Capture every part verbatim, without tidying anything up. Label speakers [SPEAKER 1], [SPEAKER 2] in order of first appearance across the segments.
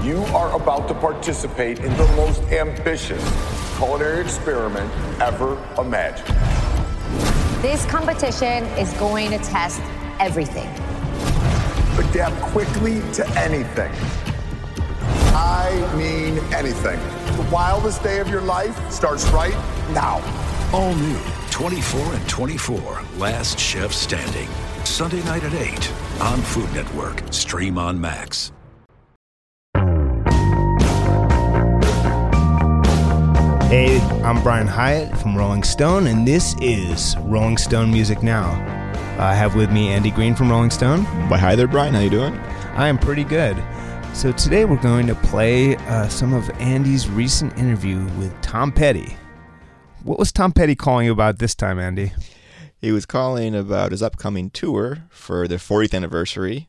[SPEAKER 1] You are about to participate in the most ambitious culinary experiment ever imagined.
[SPEAKER 2] This competition is going to test everything.
[SPEAKER 1] Adapt quickly to anything. I mean anything. The wildest day of your life starts right now.
[SPEAKER 3] All new, twenty-four and twenty-four, Last Chef Standing. Sunday night at eight on Food Network. Stream on Max.
[SPEAKER 4] Hey, I'm Brian Hyatt from Rolling Stone, and this is Rolling Stone Music Now. I have with me Andy Green from Rolling Stone.
[SPEAKER 5] Why, hi there, Brian. How you doing?
[SPEAKER 4] I am pretty good. So today we're going to play uh, some of Andy's recent interview with Tom Petty. What was Tom Petty calling you about this time, Andy?
[SPEAKER 5] He was calling about his upcoming tour for their fortieth anniversary,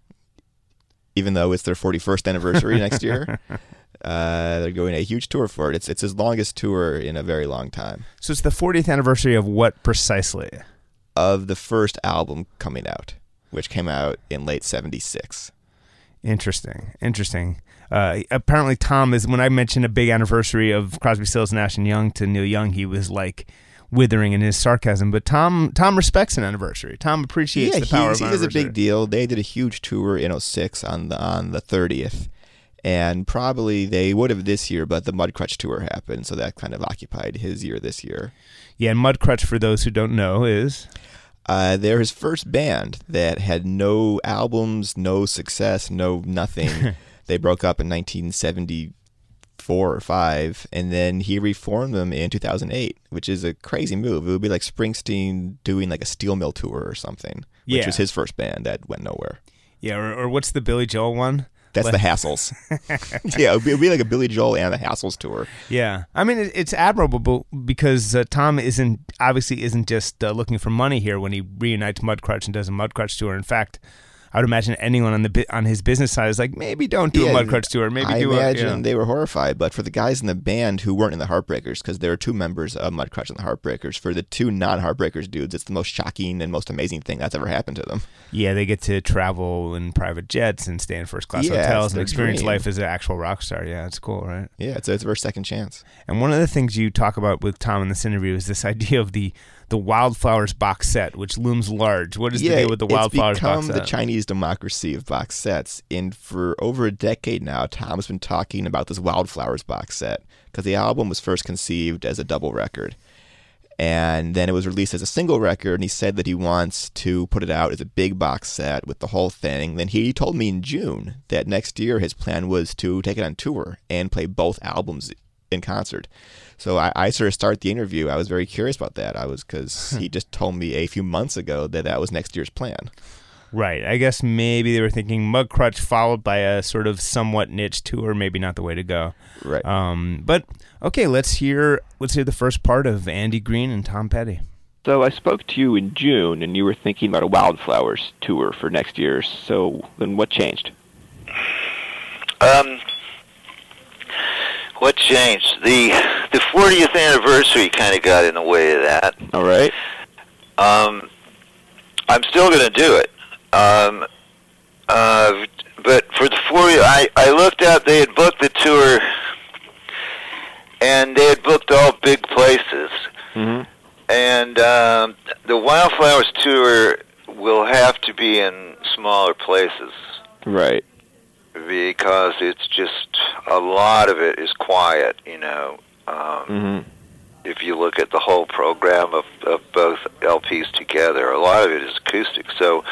[SPEAKER 5] even though it's their forty-first anniversary next year. Uh, they're going a huge tour for it. It's it's his longest tour in a very long time.
[SPEAKER 4] So it's the fortieth anniversary of what precisely?
[SPEAKER 5] Of the first album coming out, which came out in late seventy-six.
[SPEAKER 4] Interesting. Interesting. Uh, apparently Tom is, when I mentioned a big anniversary of Crosby, Stills, Nash and Young to Neil Young, he was like withering in his sarcasm. But Tom Tom respects an anniversary. Tom appreciates
[SPEAKER 5] yeah,
[SPEAKER 4] the power
[SPEAKER 5] he,
[SPEAKER 4] of an
[SPEAKER 5] he does
[SPEAKER 4] anniversary.
[SPEAKER 5] a big deal. They did a huge tour in oh six on the on the thirtieth. And probably they would have this year, but the Mudcrutch tour happened, so that kind of occupied his year this year.
[SPEAKER 4] Yeah, and Mudcrutch, for those who don't know, is?
[SPEAKER 5] Uh, they're his first band that had no albums, no success, no nothing. They broke up in nineteen seventy-four or five, and then he reformed them in two thousand eight, which is a crazy move. It would be like Springsteen doing like a Steel Mill tour or something, which
[SPEAKER 4] yeah.
[SPEAKER 5] was his first band that went nowhere.
[SPEAKER 4] Yeah, or, or what's the Billy Joel one?
[SPEAKER 5] That's the Hassles. Yeah, it would, be, it would be like a Billy Joel and the Hassles tour.
[SPEAKER 4] Yeah. I mean, it, it's admirable because uh, Tom isn't obviously isn't just uh, looking for money here when he reunites Mudcrutch and does a Mudcrutch tour. In fact, I would imagine anyone on the on his business side is like, maybe don't do
[SPEAKER 5] yeah,
[SPEAKER 4] a Mudcrutch tour. Maybe
[SPEAKER 5] I
[SPEAKER 4] do
[SPEAKER 5] imagine
[SPEAKER 4] a, you know.
[SPEAKER 5] they were horrified. But for the guys in the band who weren't in the Heartbreakers, because there are two members of Mudcrutch and the Heartbreakers, for the two non-Heartbreakers dudes, it's the most shocking and most amazing thing that's ever happened to them.
[SPEAKER 4] Yeah, they get to travel in private jets and stay in first-class
[SPEAKER 5] yeah,
[SPEAKER 4] hotels and experience
[SPEAKER 5] dream.
[SPEAKER 4] life as an actual rock star. Yeah, it's cool, right?
[SPEAKER 5] Yeah, it's, it's their second chance.
[SPEAKER 4] And one of the things you talk about with Tom in this interview is this idea of the the Wildflowers box set, which looms large. What is
[SPEAKER 5] yeah,
[SPEAKER 4] the deal with the Wildflowers box set?
[SPEAKER 5] It's become the Chinese democracy of box sets. And for over a decade now, Tom's been talking about this Wildflowers box set because the album was first conceived as a double record. And then it was released as a single record, and he said that he wants to put it out as a big box set with the whole thing. Then he told me in June that next year his plan was to take it on tour and play both albums in concert. So I, I sort of start the interview. I was very curious about that. I was because he just told me a few months ago that that was next year's plan.
[SPEAKER 4] Right. I guess maybe they were thinking Mudcrutch followed by a sort of somewhat niche tour, maybe not the way to go.
[SPEAKER 5] Right.
[SPEAKER 4] Um, but okay, let's hear let's hear the first part of Andy Green and Tom Petty.
[SPEAKER 6] So I spoke to you in June, and you were thinking about a Wildflowers tour for next year. So then, what changed?
[SPEAKER 7] Um. What changed? The the fortieth anniversary kind of got in the way of that.
[SPEAKER 6] All right.
[SPEAKER 7] Um, I'm still going to do it. Um, uh, but for the fortieth, I, I looked up, they had booked the tour, and they had booked all big places.
[SPEAKER 6] Mm-hmm.
[SPEAKER 7] And um, the Wildflowers tour will have to be in smaller places.
[SPEAKER 6] Right.
[SPEAKER 7] Because it's just, a lot of it is quiet, you know. Um,
[SPEAKER 6] mm-hmm.
[SPEAKER 7] If you look at the whole program of, of both L Ps together, a lot of it is acoustic. So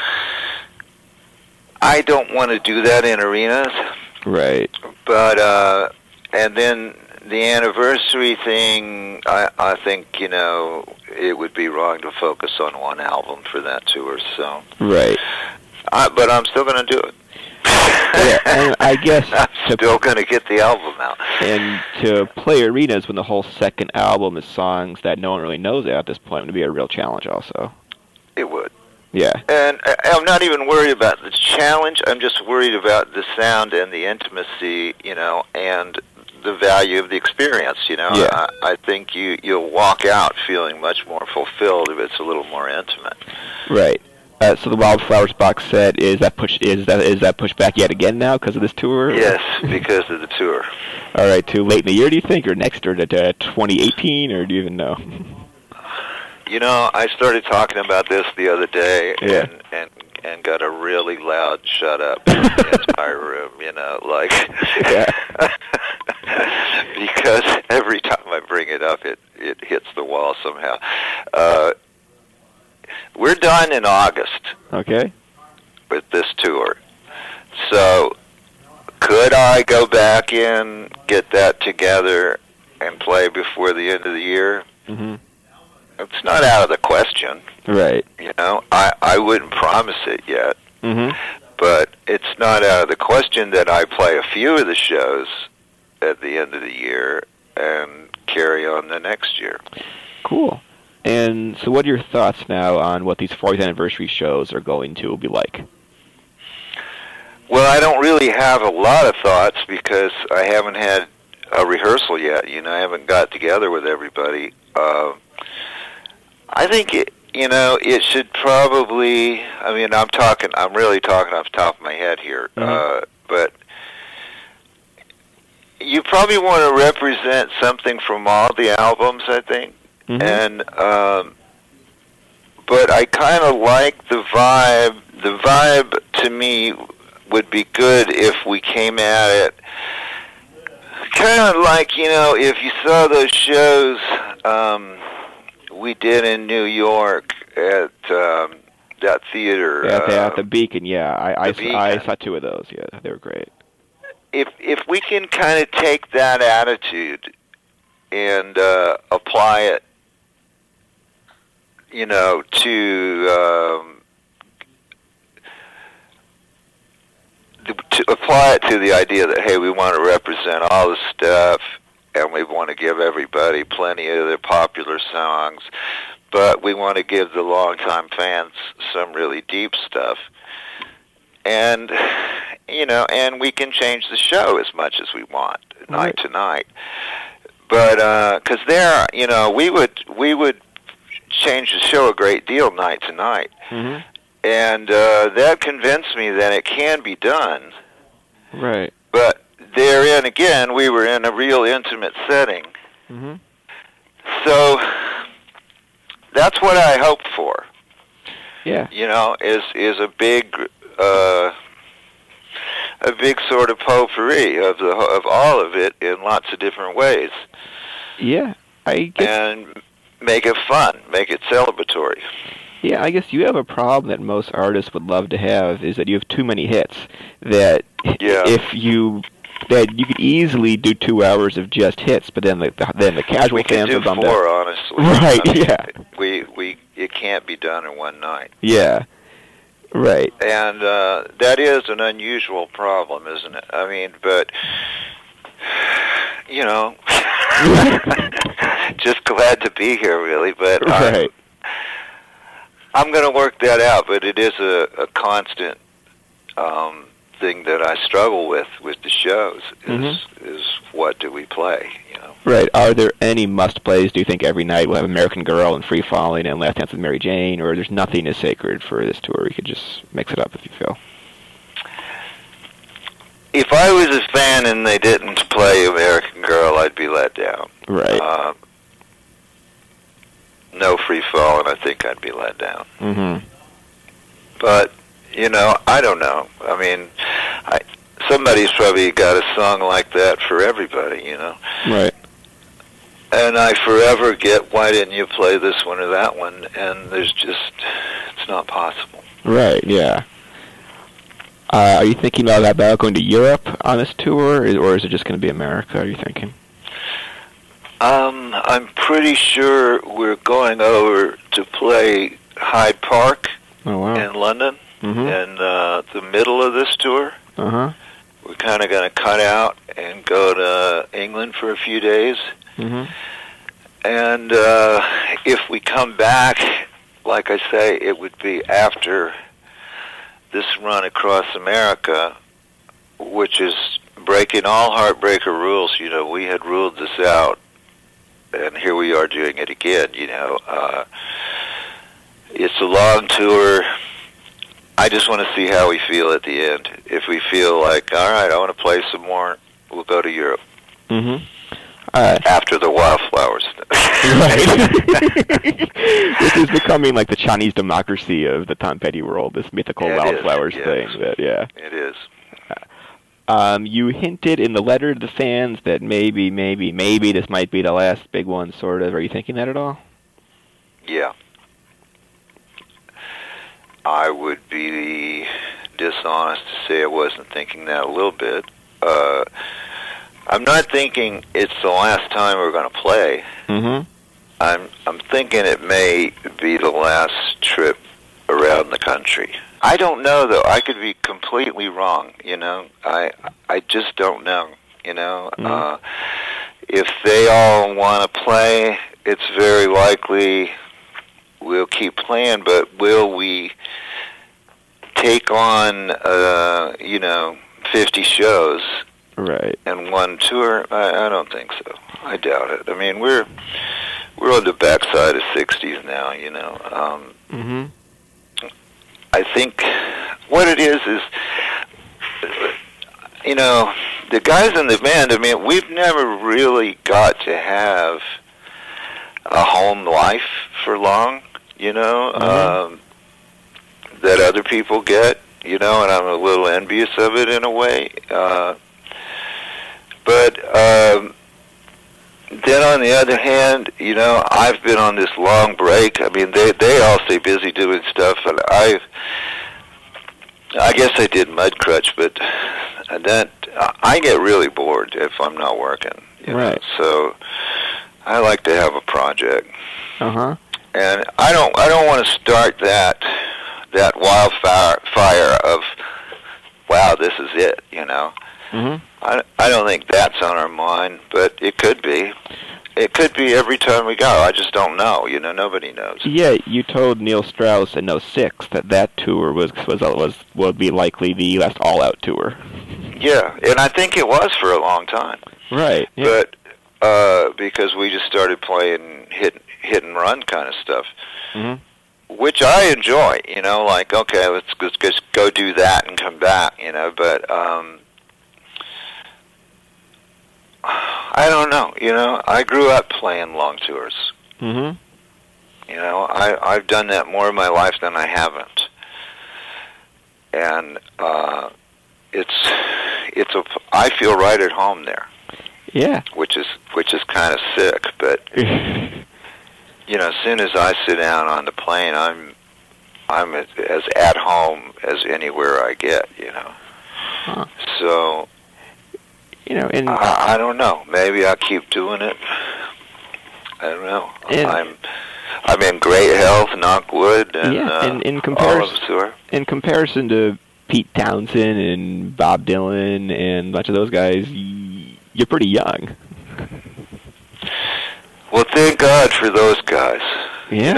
[SPEAKER 7] I don't want to do that in arenas.
[SPEAKER 6] Right.
[SPEAKER 7] But, uh, and then the anniversary thing, I, I think, you know, it would be wrong to focus on one album for that tour. So.
[SPEAKER 6] Right.
[SPEAKER 7] I, but I'm still going to do it.
[SPEAKER 6] Yeah, and I guess
[SPEAKER 7] I'm still going to get the album out.
[SPEAKER 6] And to play arenas when the whole second album is songs that no one really knows at this point would be a real challenge also.
[SPEAKER 7] It would.
[SPEAKER 6] Yeah.
[SPEAKER 7] And I'm not even worried about the challenge. I'm just worried about the sound and the intimacy, you know, and the value of the experience, you know.
[SPEAKER 6] Yeah.
[SPEAKER 7] I, I think you, you'll walk out feeling much more fulfilled if it's a little more intimate.
[SPEAKER 6] Right. Uh, so the Wildflowers box set is that push is that is that pushed back yet again now because of this tour?
[SPEAKER 7] Yes, because of the tour.
[SPEAKER 6] All right, too late in the year, do you think, or next, or to, to twenty eighteen, or do you even know?
[SPEAKER 7] You know, I started talking about this the other day,
[SPEAKER 6] Yeah.
[SPEAKER 7] and and and got a really loud shut up in the entire room. You know, like
[SPEAKER 6] Yeah.
[SPEAKER 7] because every time I bring it up, it it hits the wall somehow. Uh, we're done in August
[SPEAKER 6] Okay.
[SPEAKER 7] with this tour, so could I go back in, get that together, and play before the end of the year?
[SPEAKER 6] Mm-hmm.
[SPEAKER 7] It's not out of the question.
[SPEAKER 6] Right.
[SPEAKER 7] You know, I, I wouldn't promise it yet,
[SPEAKER 6] Mm-hmm.
[SPEAKER 7] but it's not out of the question that I play a few of the shows at the end of the year and carry on the next year.
[SPEAKER 6] Cool. And so what are your thoughts now on what these fortieth anniversary shows are going to be like?
[SPEAKER 7] Well, I don't really have a lot of thoughts because I haven't had a rehearsal yet. You know, I haven't got together with everybody. Uh, I think it, you know, it should probably, I mean, I'm talking, I'm really talking off the top of my head here,
[SPEAKER 6] Mm-hmm.
[SPEAKER 7] uh, but you probably want to represent something from all the albums, I think.
[SPEAKER 6] Mm-hmm.
[SPEAKER 7] And, um, but I kind of like the vibe. The vibe, to me, would be good if we came at it kind of like, you know, if you saw those shows um, we did in New York at um, that theater.
[SPEAKER 6] Yeah, at the,
[SPEAKER 7] uh,
[SPEAKER 6] at the Beacon, yeah. I, I,
[SPEAKER 7] the
[SPEAKER 6] saw, I
[SPEAKER 7] Beacon.
[SPEAKER 6] saw two of those, yeah. They were great.
[SPEAKER 7] If if we can kind of take that attitude and uh, apply it, you know, to um, to apply it to the idea that, hey, we want to represent all the stuff, and we want to give everybody plenty of their popular songs, but we want to give the longtime fans some really deep stuff. And, you know, and we can change the show as much as we want, night to night. But, because uh, there, you know, we would, we would change the show a great deal night to night.
[SPEAKER 6] Mm-hmm.
[SPEAKER 7] And uh, that convinced me that it can be done.
[SPEAKER 6] Right.
[SPEAKER 7] But therein, again, we were in a real intimate setting.
[SPEAKER 6] Mm-hmm.
[SPEAKER 7] So that's what I hope for.
[SPEAKER 6] Yeah.
[SPEAKER 7] You know, is is a big, uh, a big sort of potpourri of the of all of it in lots of different ways,
[SPEAKER 6] Yeah. I guess,
[SPEAKER 7] and make it fun, make it celebratory.
[SPEAKER 6] yeah, I guess you have a problem that most artists would love to have, is that you have too many hits. That
[SPEAKER 7] Yeah.
[SPEAKER 6] if you that you could easily do two hours of just hits, but then the, the then the casual
[SPEAKER 7] We can
[SPEAKER 6] fans
[SPEAKER 7] do
[SPEAKER 6] are bummed
[SPEAKER 7] four,
[SPEAKER 6] out.
[SPEAKER 7] honestly.
[SPEAKER 6] Right,
[SPEAKER 7] I mean,
[SPEAKER 6] yeah.
[SPEAKER 7] We we it can't be done in one night.
[SPEAKER 6] Yeah. Right.
[SPEAKER 7] And uh, that is an unusual problem, isn't it? I mean, but, you know, just glad to be here, really. But
[SPEAKER 6] Right.
[SPEAKER 7] I'm, I'm going to work that out, but it is a, a constant um, thing that I struggle with with the shows, is,
[SPEAKER 6] Mm-hmm.
[SPEAKER 7] is what do we play, you know?
[SPEAKER 6] Right. Are there any must-plays, do you think, every night? We'll have American Girl and Free Falling and Last Dance with Mary Jane, or there's nothing as sacred for this tour? You could just mix it up if you feel.
[SPEAKER 7] If I was a fan and they didn't play American Girl, I'd be let down.
[SPEAKER 6] Right.
[SPEAKER 7] Um, no Free Falling, I think I'd be let down.
[SPEAKER 6] Mm-hmm.
[SPEAKER 7] But, you know, I don't know. I mean, I, somebody's probably got a song like that for everybody, you know?
[SPEAKER 6] Right.
[SPEAKER 7] And I forever get, why didn't you play this one or that one? And there's just, it's not possible.
[SPEAKER 6] Right, yeah. Uh, are you thinking about, about going to Europe on this tour, or, or is it just going to be America, are you thinking?
[SPEAKER 7] Um, I'm pretty sure we're going over to play Hyde Park
[SPEAKER 6] Oh, wow.
[SPEAKER 7] in London
[SPEAKER 6] Mm-hmm.
[SPEAKER 7] in uh, the middle of this tour.
[SPEAKER 6] Uh-huh.
[SPEAKER 7] We're kind of going to cut out and go to England for a few days.
[SPEAKER 6] Mm-hmm.
[SPEAKER 7] And uh, if we come back, like I say, it would be after this run across America, which is breaking all Heartbreaker rules. You know, we had ruled this out, and here we are doing it again, you know. Uh, it's a long tour. I just want to see how we feel at the end. If we feel like, all right, I want to play some more, we'll go to Europe.
[SPEAKER 6] Mm-hmm. Uh,
[SPEAKER 7] After the Wildflowers.
[SPEAKER 6] Right. This is becoming like the Chinese democracy of the Tom Petty world, this mythical
[SPEAKER 7] Yeah, it
[SPEAKER 6] Wildflowers
[SPEAKER 7] is, yes.
[SPEAKER 6] thing. That, yeah.
[SPEAKER 7] It is.
[SPEAKER 6] Um, you hinted in the letter to the fans that maybe, maybe, maybe this might be the last big one, sort of. Are you thinking that at all?
[SPEAKER 7] Yeah. I would be dishonest to say I wasn't thinking that a little bit. Uh, I'm not thinking it's the last time we're going to play.
[SPEAKER 6] Mm-hmm.
[SPEAKER 7] I'm I'm thinking it may be the last trip around the country. I don't know, though. I could be completely wrong, you know. I I just don't know, you know.
[SPEAKER 6] Mm-hmm.
[SPEAKER 7] Uh, if they all want to play, it's very likely we'll keep playing, but will we take on, uh, you know, fifty shows
[SPEAKER 6] Right.
[SPEAKER 7] in one tour? I, I don't think so. I doubt it. I mean, we're we're on the backside of sixties now, you know. Um,
[SPEAKER 6] Mm-hmm.
[SPEAKER 7] I think what it is is, you know, the guys in the band, I mean, we've never really got to have a home life for long, you know,
[SPEAKER 6] Mm-hmm.
[SPEAKER 7] um, that other people get, you know, and I'm a little envious of it in a way. Uh, but um, then on the other hand, you know, I've been on this long break. I mean, they they all stay busy doing stuff, and I I guess I did Mudcrutch, but that I get really bored if I'm not working. You
[SPEAKER 6] Right.
[SPEAKER 7] know? So I like to have a project,
[SPEAKER 6] Uh-huh.
[SPEAKER 7] and I don't I don't want to start that that wildfire fire of wow, this is it. You know.
[SPEAKER 6] Mm-hmm.
[SPEAKER 7] I, I don't think that's on our mind, but it could be. It could be every time we go. I just don't know. You know, nobody knows.
[SPEAKER 6] Yeah, you told Neil Strauss in oh six that that tour was was was would be likely the last all-out tour.
[SPEAKER 7] Yeah, and I think it was for a long time.
[SPEAKER 6] Right. Yeah.
[SPEAKER 7] But uh, because we just started playing hit hit and run kind of stuff,
[SPEAKER 6] Mm-hmm.
[SPEAKER 7] which I enjoy. You know, like okay, let's, let's just go do that and come back. You know, but. Um, I don't know. You know, I grew up playing long tours.
[SPEAKER 6] Mm-hmm.
[SPEAKER 7] You know, I, I've done that more in my life than I haven't. And uh, it's it's a I feel right at home there.
[SPEAKER 6] Yeah.
[SPEAKER 7] Which is which is kind of sick, but you know, as soon as I sit down on the plane, I'm I'm as, as at home as anywhere I get. You know,
[SPEAKER 6] Huh.
[SPEAKER 7] so.
[SPEAKER 6] You know, and
[SPEAKER 7] I, I don't know. Maybe I'll keep doing it. I don't know.
[SPEAKER 6] And-
[SPEAKER 7] I'm I'm in great health, knock wood, and
[SPEAKER 6] yeah,
[SPEAKER 7] uh,
[SPEAKER 6] and in
[SPEAKER 7] all of
[SPEAKER 6] comparison,
[SPEAKER 7] us are.
[SPEAKER 6] in comparison to Pete Townsend and Bob Dylan and a bunch of those guys, y- you're pretty young.
[SPEAKER 7] Well, thank God for those guys.
[SPEAKER 6] Yeah.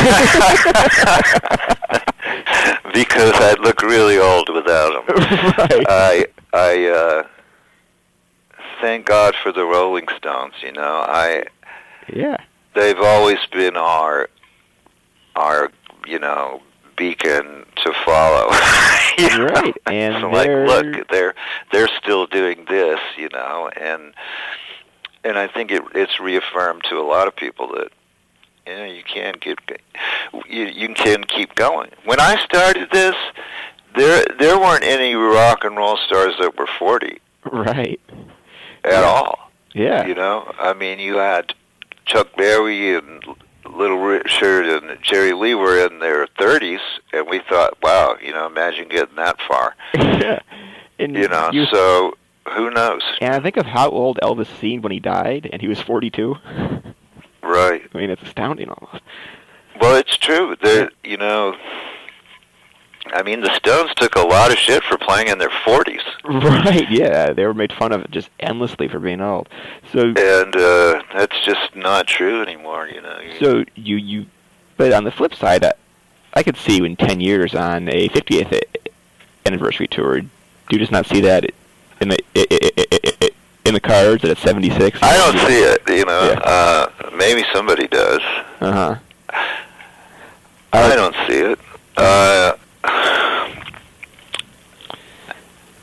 [SPEAKER 7] Because I'd look really old without them.
[SPEAKER 6] Right.
[SPEAKER 7] I I uh, thank God for the Rolling Stones. You know, I
[SPEAKER 6] Yeah.
[SPEAKER 7] they've always been our our you know beacon to follow. You know?
[SPEAKER 6] Right, and
[SPEAKER 7] so like,
[SPEAKER 6] they're-
[SPEAKER 7] look, they're they're still doing this, you know, and and I think it, it's reaffirmed to a lot of people that you know you can keep you you can keep going. When I started this, there there weren't any rock and roll stars that were forty
[SPEAKER 6] Right.
[SPEAKER 7] at
[SPEAKER 6] Yeah.
[SPEAKER 7] all.
[SPEAKER 6] Yeah.
[SPEAKER 7] You know, I mean, you had Chuck Berry and Little Richard and Jerry Lee were in their thirties, and we thought, wow, you know, imagine getting that far.
[SPEAKER 6] Yeah. And
[SPEAKER 7] You know,
[SPEAKER 6] you-
[SPEAKER 7] so who knows?
[SPEAKER 6] and I think of how old Elvis seemed when he died, and he was forty-two.
[SPEAKER 7] Right.
[SPEAKER 6] I mean, it's astounding almost.
[SPEAKER 7] Well, it's true. There, you know, I mean, the Stones took a lot of shit for playing in their forties,
[SPEAKER 6] Right, yeah. They were made fun of just endlessly for being old. So
[SPEAKER 7] and uh, that's just not true anymore. You know. You-
[SPEAKER 6] so you, you but on the flip side, I, I could see you in ten years on a fiftieth anniversary tour. Do you just not see that in the in the cards at seventy-six?
[SPEAKER 7] I don't see it. You know,
[SPEAKER 6] Yeah.
[SPEAKER 7] uh, maybe somebody does.
[SPEAKER 6] Uh-huh.
[SPEAKER 7] I don't see it. Uh,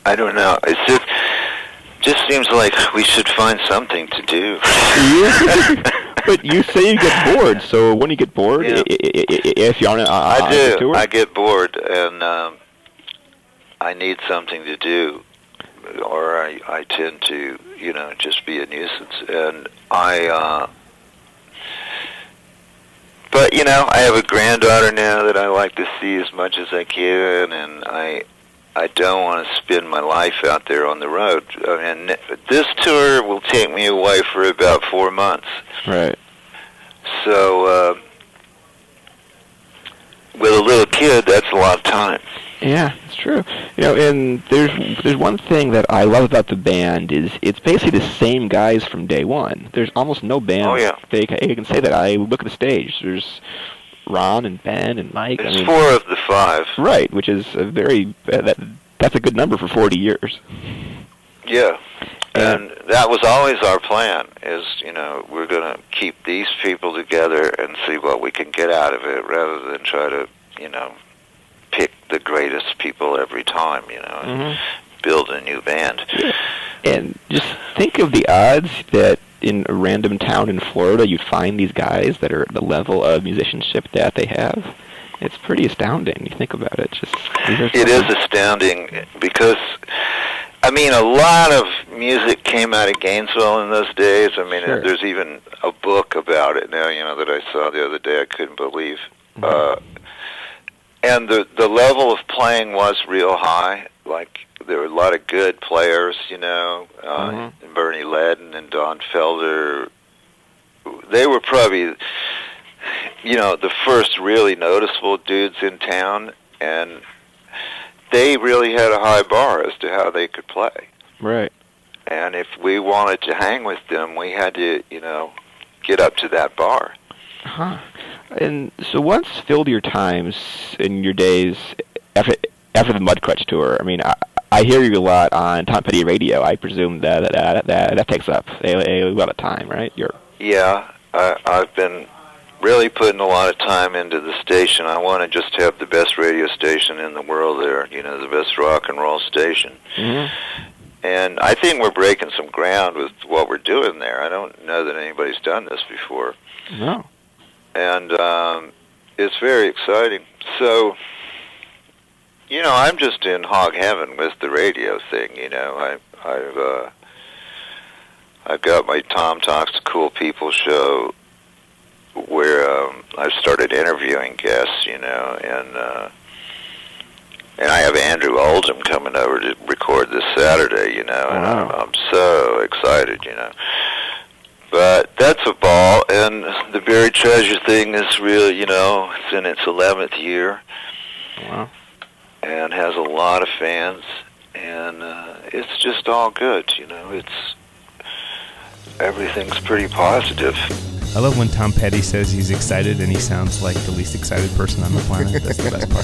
[SPEAKER 7] I don't know. It's just just seems like we should find something to do.
[SPEAKER 6] But you say you get bored, so when you get bored,
[SPEAKER 7] Yeah.
[SPEAKER 6] i- i- i- if you're on a,
[SPEAKER 7] I
[SPEAKER 6] on a
[SPEAKER 7] do.
[SPEAKER 6] tour,
[SPEAKER 7] I get bored, and um, I need something to do, or I, I tend to, you know, just be a nuisance. And I, uh, but you know, I have a granddaughter now that I like to see as much as I can, and I, I don't want to spend my life out there on the road. I mean, this tour will take me away for about four months.
[SPEAKER 6] right?
[SPEAKER 7] So, uh, with a little kid, that's a lot of time.
[SPEAKER 6] Yeah, it's true. You know, and there's there's one thing that I love about the band is it's basically the same guys from day one. There's almost no band.
[SPEAKER 7] Oh, yeah.
[SPEAKER 6] They ca- you can say that. I look at the stage. There's Ron and Ben and Mike.
[SPEAKER 7] It's
[SPEAKER 6] I mean,
[SPEAKER 7] four of the five.
[SPEAKER 6] right, which is a very uh, that that's a good number for forty years.
[SPEAKER 7] Yeah. And that was always our plan, is, you know, we're going to keep these people together and see what we can get out of it, rather than try to, you know, pick the greatest people every time, you know, and
[SPEAKER 6] Mm-hmm.
[SPEAKER 7] build a new band.
[SPEAKER 6] And just think of the odds that in a random town in Florida you'd find these guys that are at the level of musicianship that they have. It's pretty astounding. You think about it. Just these are
[SPEAKER 7] It is
[SPEAKER 6] some-
[SPEAKER 7] astounding because, I mean, a lot of music came out of Gainesville in those days. I mean,
[SPEAKER 6] Sure.
[SPEAKER 7] there's even a book about it now, you know, that I saw the other day. I couldn't believe.
[SPEAKER 6] Mm-hmm.
[SPEAKER 7] Uh, and the the level of playing was real high. Like, there were a lot of good players, you know, uh,
[SPEAKER 6] Mhm.
[SPEAKER 7] Bernie Ledden and Don Felder. They were probably, you know, the first really noticeable dudes in town, and they really had a high bar as to how they could play.
[SPEAKER 6] right.
[SPEAKER 7] And if we wanted to hang with them, we had to, you know, get up to that bar.
[SPEAKER 6] Huh. And so what's filled your times in your days after after the Mudcrutch tour? I mean, I, I hear you a lot on Tom Petty radio. I presume that that that, that, that takes up a, a lot of time, right? You're
[SPEAKER 7] Yeah, I, I've been really putting a lot of time into the station. I want to just have the best radio station in the world there, you know, the best rock and roll station.
[SPEAKER 6] Mhm.
[SPEAKER 7] And I think we're breaking some ground with what we're doing there. I don't know that anybody's done this before.
[SPEAKER 6] no.
[SPEAKER 7] And um, it's very exciting. So, you know, I'm just in hog heaven with the radio thing, you know. I, I've, uh, I've got my Tom Talks to Cool People show where um, I've started interviewing guests, you know, and uh, and I have Andrew Oldham coming over to record this Saturday, you know, and
[SPEAKER 6] Wow.
[SPEAKER 7] I'm, I'm so excited, you know. But that's a ball, and the Buried Treasure thing is really, you know, it's in its eleventh year
[SPEAKER 6] Wow.
[SPEAKER 7] and has a lot of fans, and uh, it's just all good, you know. It's everything's pretty positive.
[SPEAKER 4] I love when Tom Petty says he's excited and he sounds like the least excited person on the planet. That's the best part.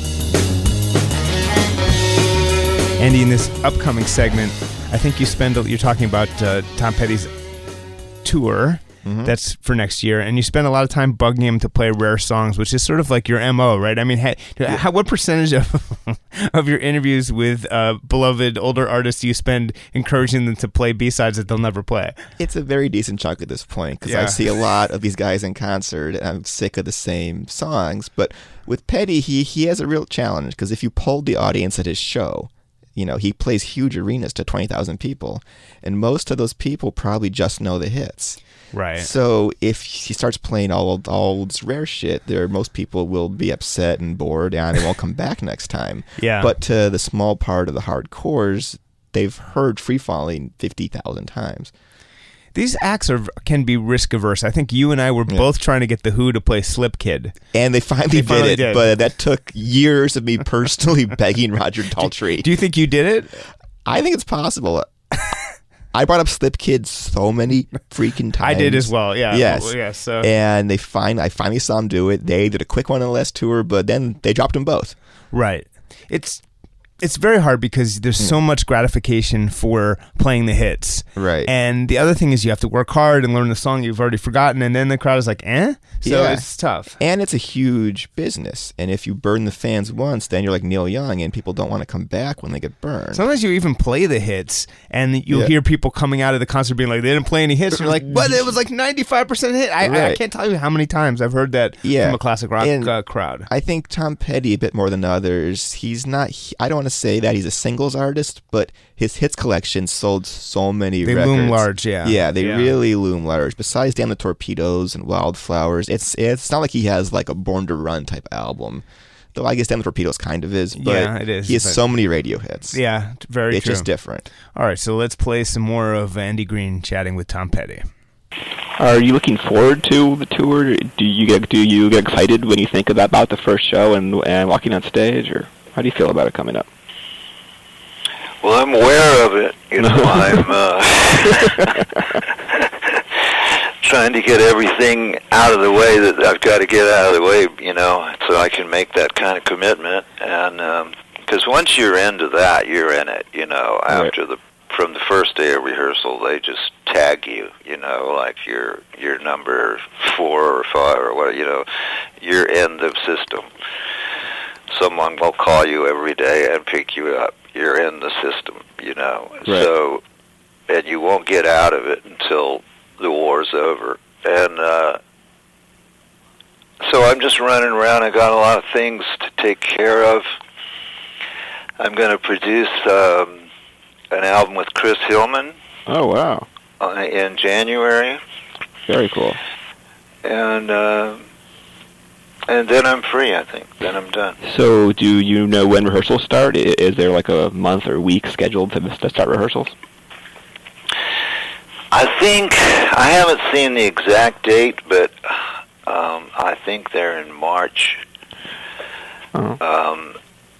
[SPEAKER 4] Andy, in this upcoming segment, I think you spend, you're talking about uh, Tom Petty's tour.
[SPEAKER 5] Mhm.
[SPEAKER 4] That's for next year, and you spend a lot of time bugging him to play rare songs, which is sort of like your M O, right? I mean, ha, how, what percentage of of your interviews with uh, beloved older artists do you spend encouraging them to play B-sides that they'll never play?
[SPEAKER 5] It's a very decent chunk at this point because
[SPEAKER 4] Yeah.
[SPEAKER 5] I see a lot of these guys in concert and I'm sick of the same songs. But with Petty, he, he has a real challenge because if you polled the audience at his show, you know, he plays huge arenas to twenty thousand people, and most of those people probably just know the hits.
[SPEAKER 4] Right.
[SPEAKER 5] So if he starts playing all all this rare shit, there most people will be upset and bored, and they won't come back next time.
[SPEAKER 4] Yeah.
[SPEAKER 5] But to the small part of the hardcores, they've heard Free Falling fifty thousand times.
[SPEAKER 4] These acts are can be risk averse. I think you and I were
[SPEAKER 5] Yeah.
[SPEAKER 4] both trying to get the Who to play Slip Kid.
[SPEAKER 5] And they finally,
[SPEAKER 4] They
[SPEAKER 5] did
[SPEAKER 4] finally
[SPEAKER 5] it,
[SPEAKER 4] did.
[SPEAKER 5] but that took years of me personally begging Roger Daltrey.
[SPEAKER 4] Do you think you did it?
[SPEAKER 5] I think it's possible. I brought up Slip Kid so many freaking times.
[SPEAKER 4] I did as well. Yeah.
[SPEAKER 5] Yes.
[SPEAKER 4] Well, yeah. So
[SPEAKER 5] And they find I finally saw them do it. They did a quick one on the last tour, but then they dropped them both.
[SPEAKER 4] right. It's it's very hard because there's so much gratification for playing the hits.
[SPEAKER 5] Right.
[SPEAKER 4] And the other thing is you have to work hard and learn the song you've already forgotten, and then the crowd is like, eh? So
[SPEAKER 5] Yeah.
[SPEAKER 4] it's tough.
[SPEAKER 5] And it's a huge business. And if you burn the fans once, then you're like Neil Young, and people don't want to come back when they get burned.
[SPEAKER 4] Sometimes you even play the hits, and you'll
[SPEAKER 5] Yeah.
[SPEAKER 4] hear people coming out of the concert being like, they didn't play any hits. And you're like, but it was like ninety-five percent hit. I, I, I
[SPEAKER 5] Right.
[SPEAKER 4] can't tell you how many times I've heard that
[SPEAKER 5] Yeah.
[SPEAKER 4] from a classic rock
[SPEAKER 5] And
[SPEAKER 4] uh, crowd.
[SPEAKER 5] I think Tom Petty, a bit more than others, he's not, he, I don't want to say that he's a singles artist, but his hits collection sold so many
[SPEAKER 4] They
[SPEAKER 5] records.
[SPEAKER 4] loom large, yeah.
[SPEAKER 5] Yeah, they
[SPEAKER 4] Yeah.
[SPEAKER 5] really loom large. Besides Damn the Torpedoes and Wildflowers, it's it's not like he has like a Born to Run type album. Though I guess Damn the Torpedoes kind of is, but
[SPEAKER 4] Yeah, it is,
[SPEAKER 5] he has
[SPEAKER 4] but-
[SPEAKER 5] so many radio hits.
[SPEAKER 4] Yeah, t- very
[SPEAKER 5] It's
[SPEAKER 4] true.
[SPEAKER 5] just different.
[SPEAKER 4] All right, so let's play some more of Andy Green chatting with Tom Petty.
[SPEAKER 6] Are you looking forward to the tour? Do you get do you get excited when you think about, about the first show and and walking on stage, or how do you feel about it coming up?
[SPEAKER 7] Well, I'm aware of it. You know, I'm uh, trying to get everything out of the way that I've got to get out of the way, you know, so I can make that kind of commitment. And because once you're into that, you're in it, you know, after the from the first day of rehearsal, they just tag you, you know, like you're you're number four or five or what, you know, you're in the system. Someone will call you every day and pick you up. You're in the system, you know.
[SPEAKER 5] Right.
[SPEAKER 7] So, and you won't get out of it until the war's over. And uh, so I'm just running around. I got a lot of things to take care of. I'm going to produce um, an album with Chris Hillman
[SPEAKER 6] Oh, wow.
[SPEAKER 7] uh, in January.
[SPEAKER 6] Very cool.
[SPEAKER 7] And uh, and then I'm free, I think. Then I'm done.
[SPEAKER 6] So do you know when rehearsals start? I- Is there like a month or week scheduled to, to start rehearsals?
[SPEAKER 7] I think, I haven't seen the exact date, but um, I think they're in March.
[SPEAKER 6] Uh-huh.
[SPEAKER 7] Um,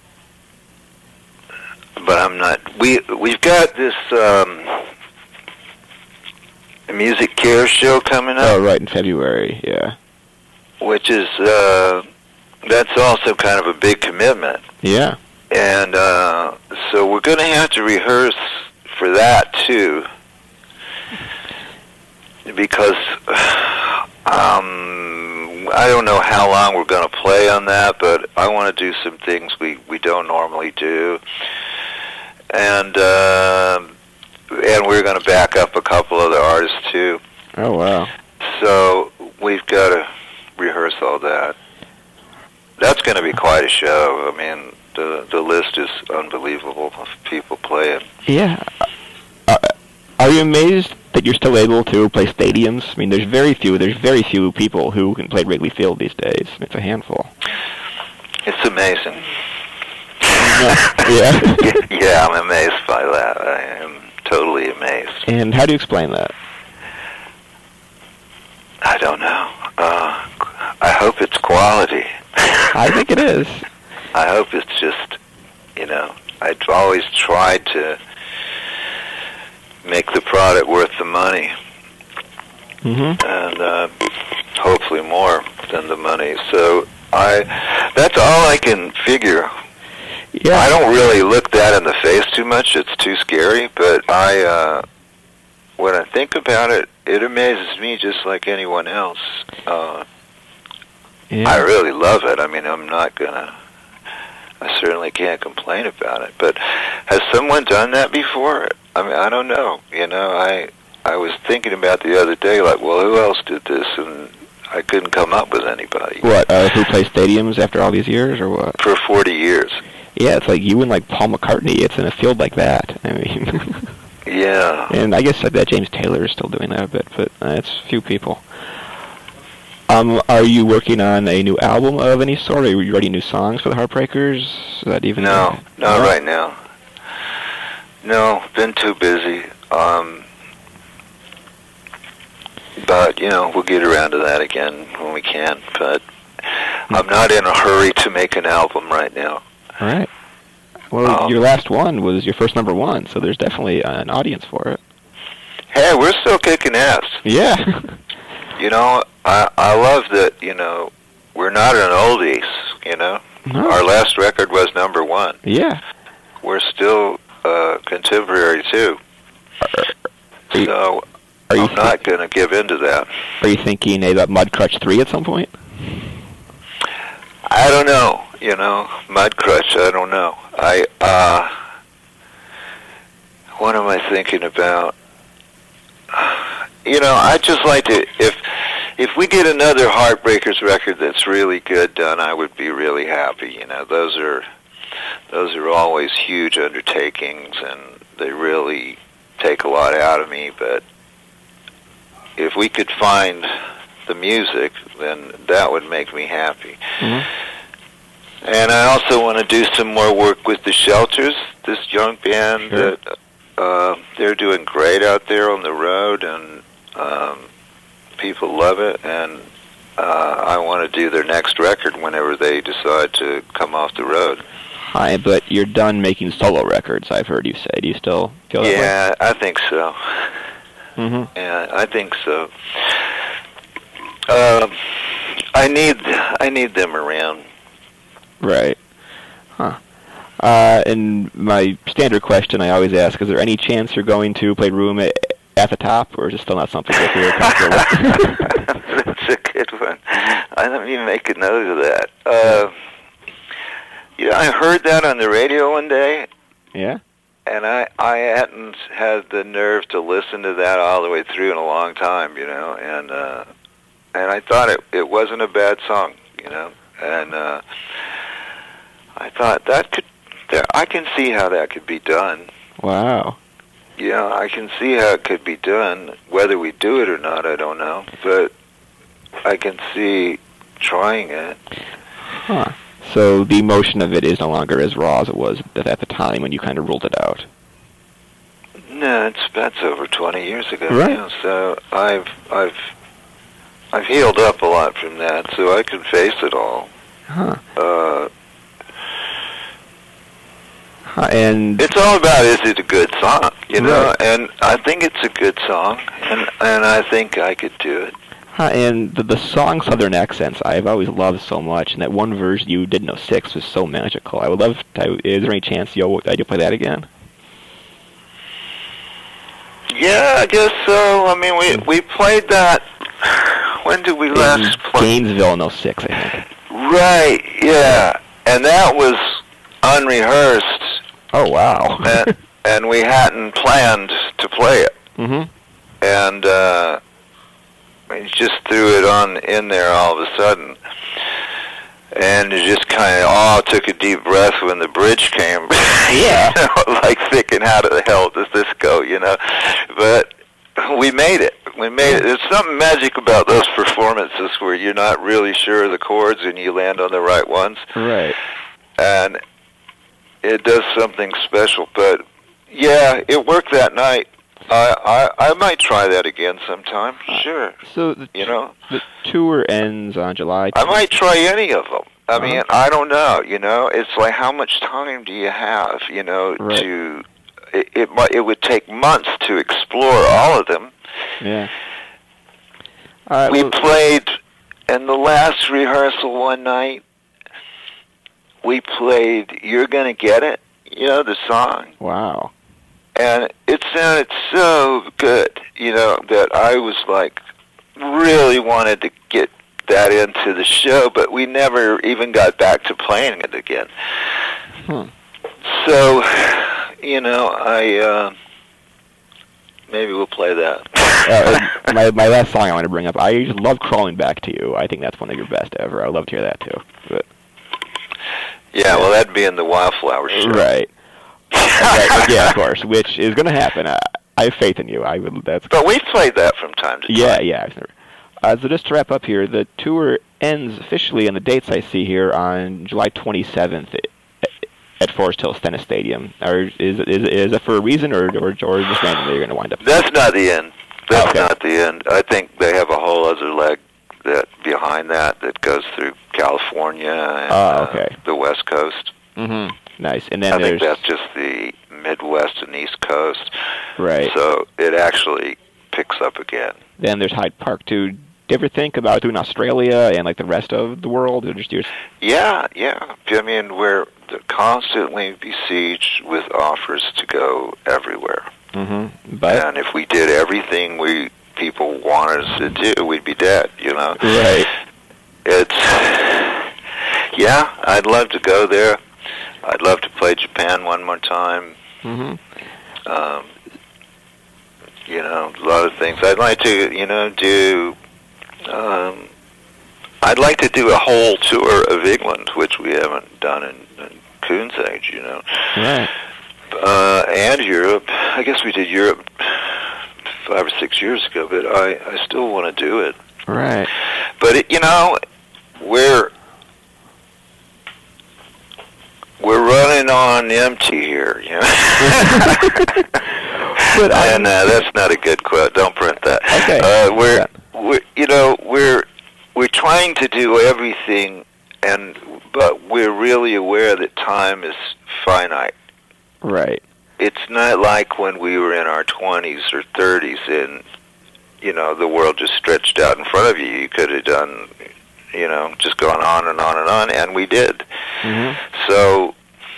[SPEAKER 7] but I'm not, we, we've got this um, Music Care show coming up.
[SPEAKER 6] Oh, right, in February, yeah.
[SPEAKER 7] Which is, uh, that's also kind of a big commitment.
[SPEAKER 6] Yeah.
[SPEAKER 7] And uh, so we're going to have to rehearse for that, too. Because um, I don't know how long we're going to play on that, but I want to do some things we, we don't normally do. And, uh, and we're going to back up a couple other artists, too.
[SPEAKER 6] Oh, wow.
[SPEAKER 7] So we've got to rehearse all that. That's going to be quite a show. I mean, the the list is unbelievable of people playing.
[SPEAKER 6] Yeah. Uh, are you amazed that you're still able to play stadiums? I mean, there's very few. There's very few people who can play Wrigley Field these days. It's a handful.
[SPEAKER 7] It's amazing.
[SPEAKER 6] Yeah.
[SPEAKER 7] Yeah, I'm amazed by that. I am totally amazed.
[SPEAKER 6] And how do you explain that?
[SPEAKER 7] I don't know. Uh, I hope it's quality.
[SPEAKER 6] I think it is.
[SPEAKER 7] I hope it's just, you know, I've always tried to make the product worth the money.
[SPEAKER 6] Mm-hmm.
[SPEAKER 7] And uh, hopefully more than the money. So I, that's all I can figure.
[SPEAKER 6] Yeah.
[SPEAKER 7] I don't really look that in the face too much. It's too scary. But I, uh, when I think about it, it amazes me just like anyone else. Uh,
[SPEAKER 6] yeah.
[SPEAKER 7] I really love it. I mean, I'm not gonna. I certainly can't complain about it. But has someone done that before? I mean, I don't know. You know, I I was thinking about the other day, like, well, who else did this? And I couldn't come up with anybody.
[SPEAKER 6] What, uh, who plays stadiums after all these years, or what?
[SPEAKER 7] For forty years.
[SPEAKER 6] Yeah, it's like you and, like, Paul McCartney. It's in a field like that. I mean...
[SPEAKER 7] Yeah.
[SPEAKER 6] And I guess I bet James Taylor is still doing that a bit, but uh, it's few people. Um, are you working on a new album of any sort? Are you writing new songs for the Heartbreakers? Is that even...
[SPEAKER 7] No, not
[SPEAKER 6] no?
[SPEAKER 7] right now. No, been too busy. Um, but, you know, we'll get around to that again when we can. But I'm not in a hurry to make an album right now.
[SPEAKER 6] All right. Well,
[SPEAKER 7] Um,
[SPEAKER 6] your last one was your first number one, so there's definitely an audience for it.
[SPEAKER 7] Hey, we're still kicking ass.
[SPEAKER 6] Yeah.
[SPEAKER 7] You know, I I love that, you know, we're not an oldies, you know.
[SPEAKER 6] No.
[SPEAKER 7] Our last record was number one.
[SPEAKER 6] Yeah.
[SPEAKER 7] we're still uh, contemporary too.
[SPEAKER 6] Are you,
[SPEAKER 7] so
[SPEAKER 6] are you
[SPEAKER 7] I'm not going to give in to that.
[SPEAKER 6] Are you thinking about Mudcrutch three at some point?
[SPEAKER 7] I don't know. You know, Mudcrutch. I don't know. I uh, what am I thinking about? You know, I just like to if if we get another Heartbreakers record that's really good done, I would be really happy. You know, those are those are always huge undertakings, and they really take a lot out of me. But if we could find the music, then that would make me happy.
[SPEAKER 6] Mm-hmm.
[SPEAKER 7] And I also want to do some more work with the Shelters, this young band
[SPEAKER 6] sure.
[SPEAKER 7] that uh, they're doing great out there on the road, and um, people love it. And uh, I want to do their next record whenever they decide to come off the road.
[SPEAKER 6] Hi, but you're done making solo records, I've heard you say. Do you still feel that way?
[SPEAKER 7] Yeah, I think so.
[SPEAKER 6] Mm-hmm.
[SPEAKER 7] Yeah, I think so. Um, I need I need them around.
[SPEAKER 6] Right. Huh. Uh, and my standard question I always ask, is there any chance you're going to play Room at, at the Top, or is it still not something that you're comfortable with?
[SPEAKER 7] That's a good one. I let me make a note of that. Uh, yeah, I heard that on the radio one day.
[SPEAKER 6] Yeah?
[SPEAKER 7] And I, I hadn't had the nerve to listen to that all the way through in a long time, you know, and uh, and I thought it, it wasn't a bad song, you know, and uh, I thought that could, that, I can see how that could be done.
[SPEAKER 6] Wow.
[SPEAKER 7] Yeah, I can see how it could be done. Whether we do it or not, I don't know, but I can see trying it.
[SPEAKER 6] Huh. So the emotion of it is no longer as raw as it was at the time when you kind of ruled it out.
[SPEAKER 7] No, it's that's over twenty years ago.
[SPEAKER 6] Right.
[SPEAKER 7] Now, so I've I've I've healed up a lot from that, so I can face it all.
[SPEAKER 6] Huh.
[SPEAKER 7] Uh,
[SPEAKER 6] huh. And
[SPEAKER 7] it's all about, is it a good song, you know?
[SPEAKER 6] Right.
[SPEAKER 7] And I think it's a good song, and and I think I could do it.
[SPEAKER 6] Huh, and the, the song Southern Accents I've always loved so much, and that one version you did in oh six was so magical. I would love to, is there any chance you'll, that you'll play that again?
[SPEAKER 7] Yeah, I guess so. I mean, we we played that, when did we last
[SPEAKER 6] in
[SPEAKER 7] play?
[SPEAKER 6] Gainesville in oh six, I think.
[SPEAKER 7] Right, yeah. And that was unrehearsed,
[SPEAKER 6] Oh, wow.
[SPEAKER 7] and, and we hadn't planned to play it.
[SPEAKER 6] Mm-hmm.
[SPEAKER 7] And uh, we just threw it on in there all of a sudden. And it just kind of all took a deep breath when the bridge came.
[SPEAKER 6] Yeah.
[SPEAKER 7] You know, like thinking, how the hell does this go, you know? But we made it. We made it. There's something magic about those performances where you're not really sure of the chords and you land on the right ones.
[SPEAKER 6] Right.
[SPEAKER 7] And it does something special. But, yeah, it worked that night. I, I I might try that again sometime. Sure.
[SPEAKER 6] So the,
[SPEAKER 7] You know?
[SPEAKER 6] the tour ends on July
[SPEAKER 7] I might try any of them. I
[SPEAKER 6] Uh-huh.
[SPEAKER 7] mean, I don't know. You know, it's like, how much time do you have? You know,
[SPEAKER 6] Right.
[SPEAKER 7] to it, it might it would take months to explore all of them.
[SPEAKER 6] Yeah. All right,
[SPEAKER 7] We
[SPEAKER 6] well,
[SPEAKER 7] played in the last rehearsal one night. We played "You're Gonna Get It," you know, the song,
[SPEAKER 6] wow.
[SPEAKER 7] and it sounded so good. You know, that I was like, really wanted to get that into the show, but we never even got back to playing it again.
[SPEAKER 6] Hmm.
[SPEAKER 7] So, you know, I uh, maybe we'll play that.
[SPEAKER 6] uh, my my last song I want to bring up, I just love "Crawling Back to You." I think that's one of your best ever. I'd love to hear that too. But,
[SPEAKER 7] Yeah, well, that'd be in the Wildflower show.
[SPEAKER 6] right. Okay, yeah, of course. Which is going to happen. I, I have faith in you. I would. That's.
[SPEAKER 7] But we've played that from time to time.
[SPEAKER 6] Yeah, yeah. I've never, uh, so just to wrap up here, the tour ends officially on the dates I see here on July twenty-seventh at, at Forest Hill Stennis Stadium. Or is is is that for a reason, or or, or just randomly you're going to wind up?
[SPEAKER 7] That's not the end. That's
[SPEAKER 6] Okay.
[SPEAKER 7] not the end. I think they have a whole other leg that behind that that goes through California and
[SPEAKER 6] Oh, okay.
[SPEAKER 7] uh, the West Coast.
[SPEAKER 6] Mm-hmm. Nice. And then
[SPEAKER 7] I
[SPEAKER 6] there's
[SPEAKER 7] think that's just the Midwest and East Coast.
[SPEAKER 6] right.
[SPEAKER 7] So it actually picks up again.
[SPEAKER 6] Then there's Hyde Park too. Do you ever think about doing Australia and like the rest of the world, or just yours?
[SPEAKER 7] Yeah, yeah. I mean, we're They're constantly besieged with offers to go everywhere.
[SPEAKER 6] Mm-hmm. But
[SPEAKER 7] and if we did everything we people wanted us to do, we'd be dead, you know?
[SPEAKER 6] Right.
[SPEAKER 7] It's, yeah, I'd love to go there. I'd love to play Japan one more time.
[SPEAKER 6] Mm-hmm.
[SPEAKER 7] Um, you know, a lot of things. I'd like to, you know, do, um, I'd like to do a whole tour of England, which we haven't done in, in Coon's age, you know.
[SPEAKER 6] Right.
[SPEAKER 7] Uh, and Europe. I guess we did Europe five or six years ago, but I, I still want to do it.
[SPEAKER 6] Right.
[SPEAKER 7] But, it, you know, we're we're running on empty here, you know.
[SPEAKER 6] But
[SPEAKER 7] and uh, that's not a good quote. Don't print that.
[SPEAKER 6] Okay.
[SPEAKER 7] Uh, we're, we're, you know, we're we're trying to do everything, and but we're really aware that time is finite.
[SPEAKER 6] Right.
[SPEAKER 7] It's not like when we were in our twenties or thirties and, you know, the world just stretched out in front of you. You could have done, you know, just gone on and on and on, and we did.
[SPEAKER 6] Mm-hmm.
[SPEAKER 7] So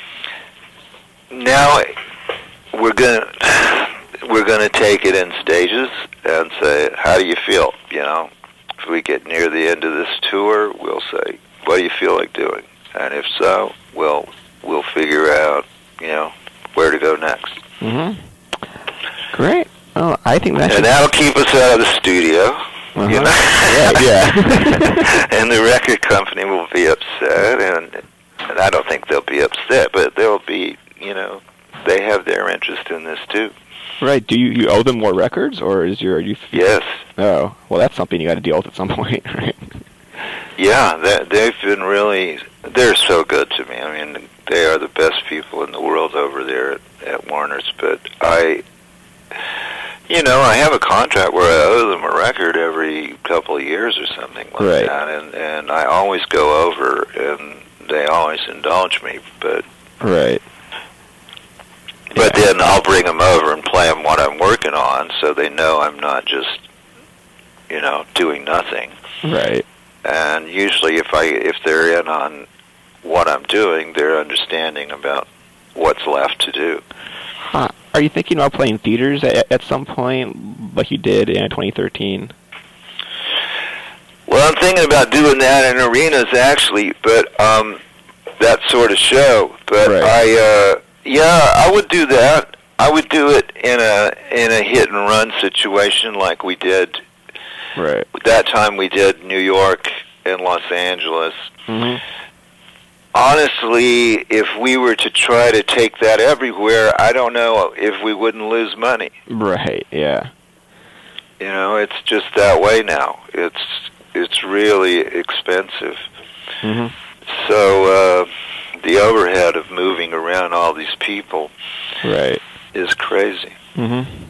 [SPEAKER 7] now we're going to we're going to take it in stages and say, how do you feel? You know, if we get near the end of this tour, we'll say, what do you feel like doing? And if so, we'll we'll figure out, you know, where to go next.
[SPEAKER 6] Mm-hmm. Great. Oh, I think that.
[SPEAKER 7] And
[SPEAKER 6] should...
[SPEAKER 7] that'll keep us out of the studio.
[SPEAKER 6] Uh-huh.
[SPEAKER 7] You know?
[SPEAKER 6] Yeah, yeah.
[SPEAKER 7] And the record company will be upset, and and I don't think they'll be upset, but they'll be, you know, they have their interest in this too.
[SPEAKER 6] Right. Do you, you owe them more records, or is your you?
[SPEAKER 7] Yes.
[SPEAKER 6] Oh, well, that's something you got to deal with at some point, right?
[SPEAKER 7] Yeah, they, they've been really. They're so good to me. I mean, they are the best people in the world over there at, at Warner's. But I, you know, I have a contract where I owe them a record every couple of years or something like
[SPEAKER 6] right.
[SPEAKER 7] that, and and I always go over, and they always indulge me. But
[SPEAKER 6] right.
[SPEAKER 7] But
[SPEAKER 6] yeah.
[SPEAKER 7] then I'll bring them over and play them what I'm working on, so they know I'm not just, you know, doing nothing.
[SPEAKER 6] Right.
[SPEAKER 7] And usually, if I if they're in on what I'm doing, they're understanding about what's left to do.
[SPEAKER 6] Huh. Are you thinking about playing theaters at, at some point, like you did in twenty thirteen?
[SPEAKER 7] Well, I'm thinking about doing that in arenas, actually, but um, that sort of show. But
[SPEAKER 6] right.
[SPEAKER 7] I, uh, yeah, I would do that. I would do it in a in a hit and run situation like we did.
[SPEAKER 6] Right.
[SPEAKER 7] That time we did New York and Los Angeles.
[SPEAKER 6] Mm-hmm.
[SPEAKER 7] Honestly, if we were to try to take that everywhere, I don't know if we wouldn't lose money.
[SPEAKER 6] Right, yeah.
[SPEAKER 7] You know, it's just that way now. It's it's really expensive.
[SPEAKER 6] Mm-hmm.
[SPEAKER 7] So uh, the overhead of moving around all these people
[SPEAKER 6] right.
[SPEAKER 7] is crazy.
[SPEAKER 6] Mm-hmm.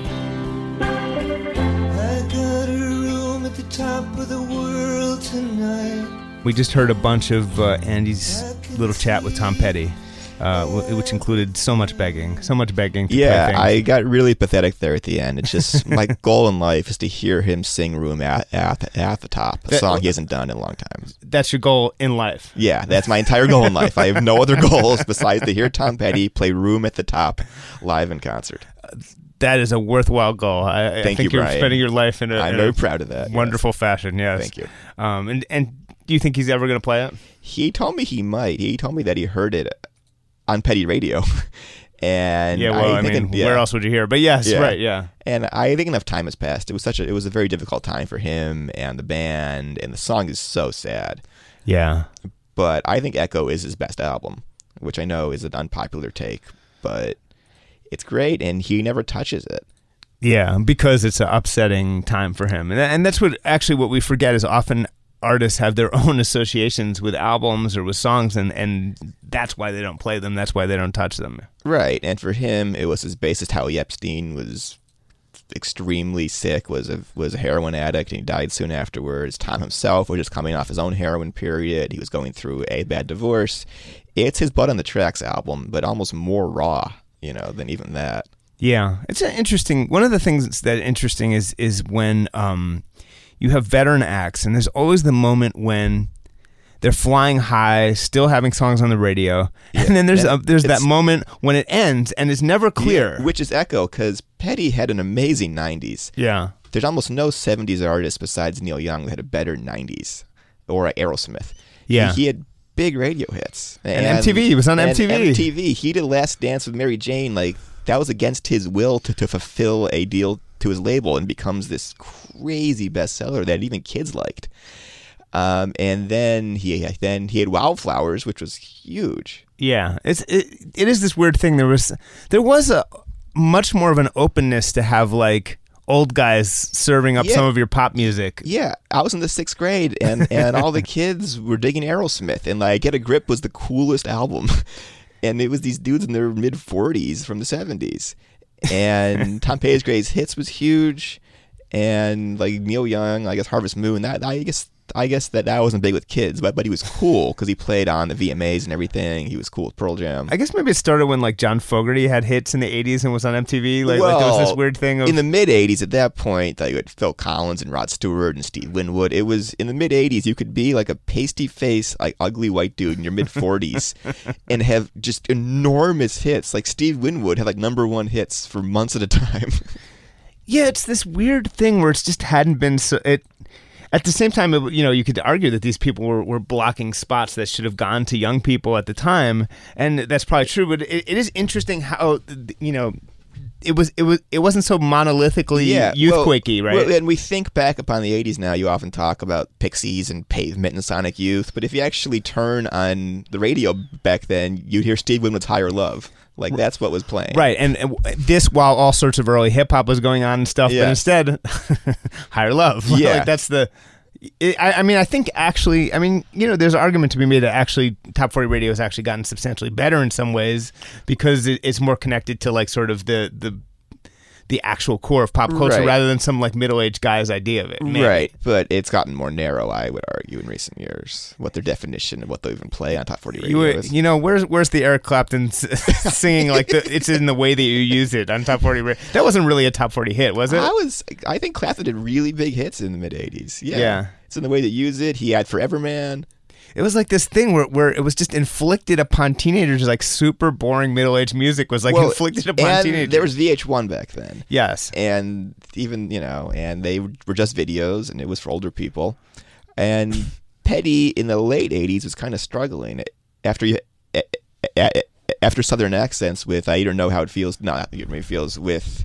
[SPEAKER 8] Top of the world tonight.
[SPEAKER 4] We just heard a bunch of uh, Andy's little chat with Tom Petty, uh, w- which included so much begging, so much begging to
[SPEAKER 5] yeah,
[SPEAKER 4] play things.
[SPEAKER 5] I got really pathetic there at the end. It's just my goal in life is to hear him sing "Room at at, at the Top," a
[SPEAKER 4] that,
[SPEAKER 5] song he hasn't done in a long time.
[SPEAKER 4] That's your goal in life.
[SPEAKER 5] Yeah, that's my entire goal in life. I have no other goals besides to hear Tom Petty play "Room at the Top" live in concert.
[SPEAKER 4] Uh, That is a worthwhile goal. I, I
[SPEAKER 5] Thank
[SPEAKER 4] think
[SPEAKER 5] you,
[SPEAKER 4] you're
[SPEAKER 5] Brian.
[SPEAKER 4] spending your life in a,
[SPEAKER 5] I'm
[SPEAKER 4] in
[SPEAKER 5] very
[SPEAKER 4] a
[SPEAKER 5] proud of that.
[SPEAKER 4] wonderful
[SPEAKER 5] yes.
[SPEAKER 4] fashion. Yes.
[SPEAKER 5] Thank you.
[SPEAKER 4] Um, and and do you think he's ever going to play it?
[SPEAKER 5] He told me he might. He told me that he heard it on Petty Radio. and
[SPEAKER 4] yeah, well, I,
[SPEAKER 5] I
[SPEAKER 4] mean,
[SPEAKER 5] think, yeah.
[SPEAKER 4] where else would you hear? But yes,
[SPEAKER 5] Yeah.
[SPEAKER 4] right, yeah.
[SPEAKER 5] And I think enough time has passed. It was such a it was a very difficult time for him and the band, and the song is so sad.
[SPEAKER 4] Yeah.
[SPEAKER 5] But I think Echo is his best album, which I know is an unpopular take, but it's great, and he never touches it.
[SPEAKER 4] Yeah, because it's an upsetting time for him. And and that's what actually what we forget is often artists have their own associations with albums or with songs, and, and that's why they don't play them. That's why they don't touch them.
[SPEAKER 5] Right, and for him, it was his bassist Howie Epstein was extremely sick, was a was a heroin addict, and he died soon afterwards. Tom himself was just coming off his own heroin period. He was going through a bad divorce. It's his Blood on the Tracks album, but almost more raw, you know, than even that.
[SPEAKER 4] Yeah, it's an interesting. One of the things that's interesting is is when um, you have veteran acts, and there's always the moment when They're flying high, still having songs on the radio,
[SPEAKER 5] Yeah.
[SPEAKER 4] and then there's
[SPEAKER 5] And
[SPEAKER 4] a, there's that
[SPEAKER 5] it's-
[SPEAKER 4] moment when it ends, and it's never clear.
[SPEAKER 5] Yeah, which is Echo, because Petty had an amazing nineties.
[SPEAKER 4] Yeah.
[SPEAKER 5] There's almost no seventies artist besides Neil Young that had a better nineties, or Aerosmith.
[SPEAKER 4] Yeah.
[SPEAKER 5] He, he had big radio hits.
[SPEAKER 4] And M T V, he was on
[SPEAKER 5] and
[SPEAKER 4] M T V.
[SPEAKER 5] M T V. He did Last Dance with Mary Jane. Like, that was against his will to, to fulfill a deal to his label, and becomes this crazy bestseller that even kids liked. Um, and then he then he had Wildflowers, which was huge.
[SPEAKER 4] Yeah, it's it, it is this weird thing. There was there was a much more of an openness to have like old guys serving up
[SPEAKER 5] Yeah.
[SPEAKER 4] some of your pop music.
[SPEAKER 5] Yeah, I was in the sixth grade, and, and all the kids were digging Aerosmith, and like Get a Grip was the coolest album, and it was these dudes in their mid forties from the seventies, and Tom Petty's Greatest Hits was huge, and like Neil Young, I guess Harvest Moon. That I guess I guess that that wasn't big with kids, but but he was cool because he played on the V M As and everything. He was cool with Pearl Jam.
[SPEAKER 4] I guess maybe it started when like John Fogerty had hits in the eighties and was on M T V. Like, like there was this weird thing of
[SPEAKER 5] in the mid eighties. At that point, like, you had Phil Collins and Rod Stewart and Steve Winwood. It was in the mid eighties. You could be like a pasty face, like ugly white dude in your mid forties, and have just enormous hits. Like Steve Winwood had like number one hits for months at a time.
[SPEAKER 4] yeah, it's this weird thing where it's just hadn't been so it. At the same time, it, you know, you could argue that these people were, were blocking spots that should have gone to young people at the time, and that's probably true. But it, it is interesting how, you know, it was it was it wasn't so monolithically
[SPEAKER 5] yeah,
[SPEAKER 4] youthquakey,
[SPEAKER 5] well,
[SPEAKER 4] right?
[SPEAKER 5] Well, and we think back upon the eighties now. You often talk about Pixies and Pavement and Sonic Youth, but if you actually turn on the radio back then, you'd hear Steve Winwood's Higher Love. Like, that's what was playing.
[SPEAKER 4] Right, and, and this while all sorts of early hip hop was going on and stuff,
[SPEAKER 5] Yeah.
[SPEAKER 4] but instead, Higher Love.
[SPEAKER 5] Yeah.
[SPEAKER 4] like that's the. It, I, I mean, I think actually, I mean, you know, there's an argument to be made that actually Top forty Radio has actually gotten substantially better in some ways because it, it's more connected to like sort of the the the actual core of pop culture
[SPEAKER 5] Right.
[SPEAKER 4] rather than some like middle-aged guy's idea of it. maybe.
[SPEAKER 5] Right, but it's gotten more narrow, I would argue, in recent years. What their definition of what they even play on Top forty Radio
[SPEAKER 4] You, were-
[SPEAKER 5] is.
[SPEAKER 4] you know, where's where's the Eric Clapton s- singing like the, it's in the way that you use it on Top forty Radio? That wasn't really a Top forty hit, was it?
[SPEAKER 5] I was, I think Clapton did really big hits in the mid eighties. Yeah.
[SPEAKER 4] Yeah.
[SPEAKER 5] It's in the way they use it. He had Forever Man.
[SPEAKER 4] It was like this thing where, where it was just inflicted upon teenagers, like super boring middle-aged music was like
[SPEAKER 5] Well,
[SPEAKER 4] inflicted upon
[SPEAKER 5] and
[SPEAKER 4] teenagers.
[SPEAKER 5] there was V H one back then.
[SPEAKER 4] yes.
[SPEAKER 5] And even, you know, and they were just videos, and it was for older people. And Petty in the late eighties was kind of struggling after you after Southern Accents with I Don't Know How It Feels. No, not It Feels with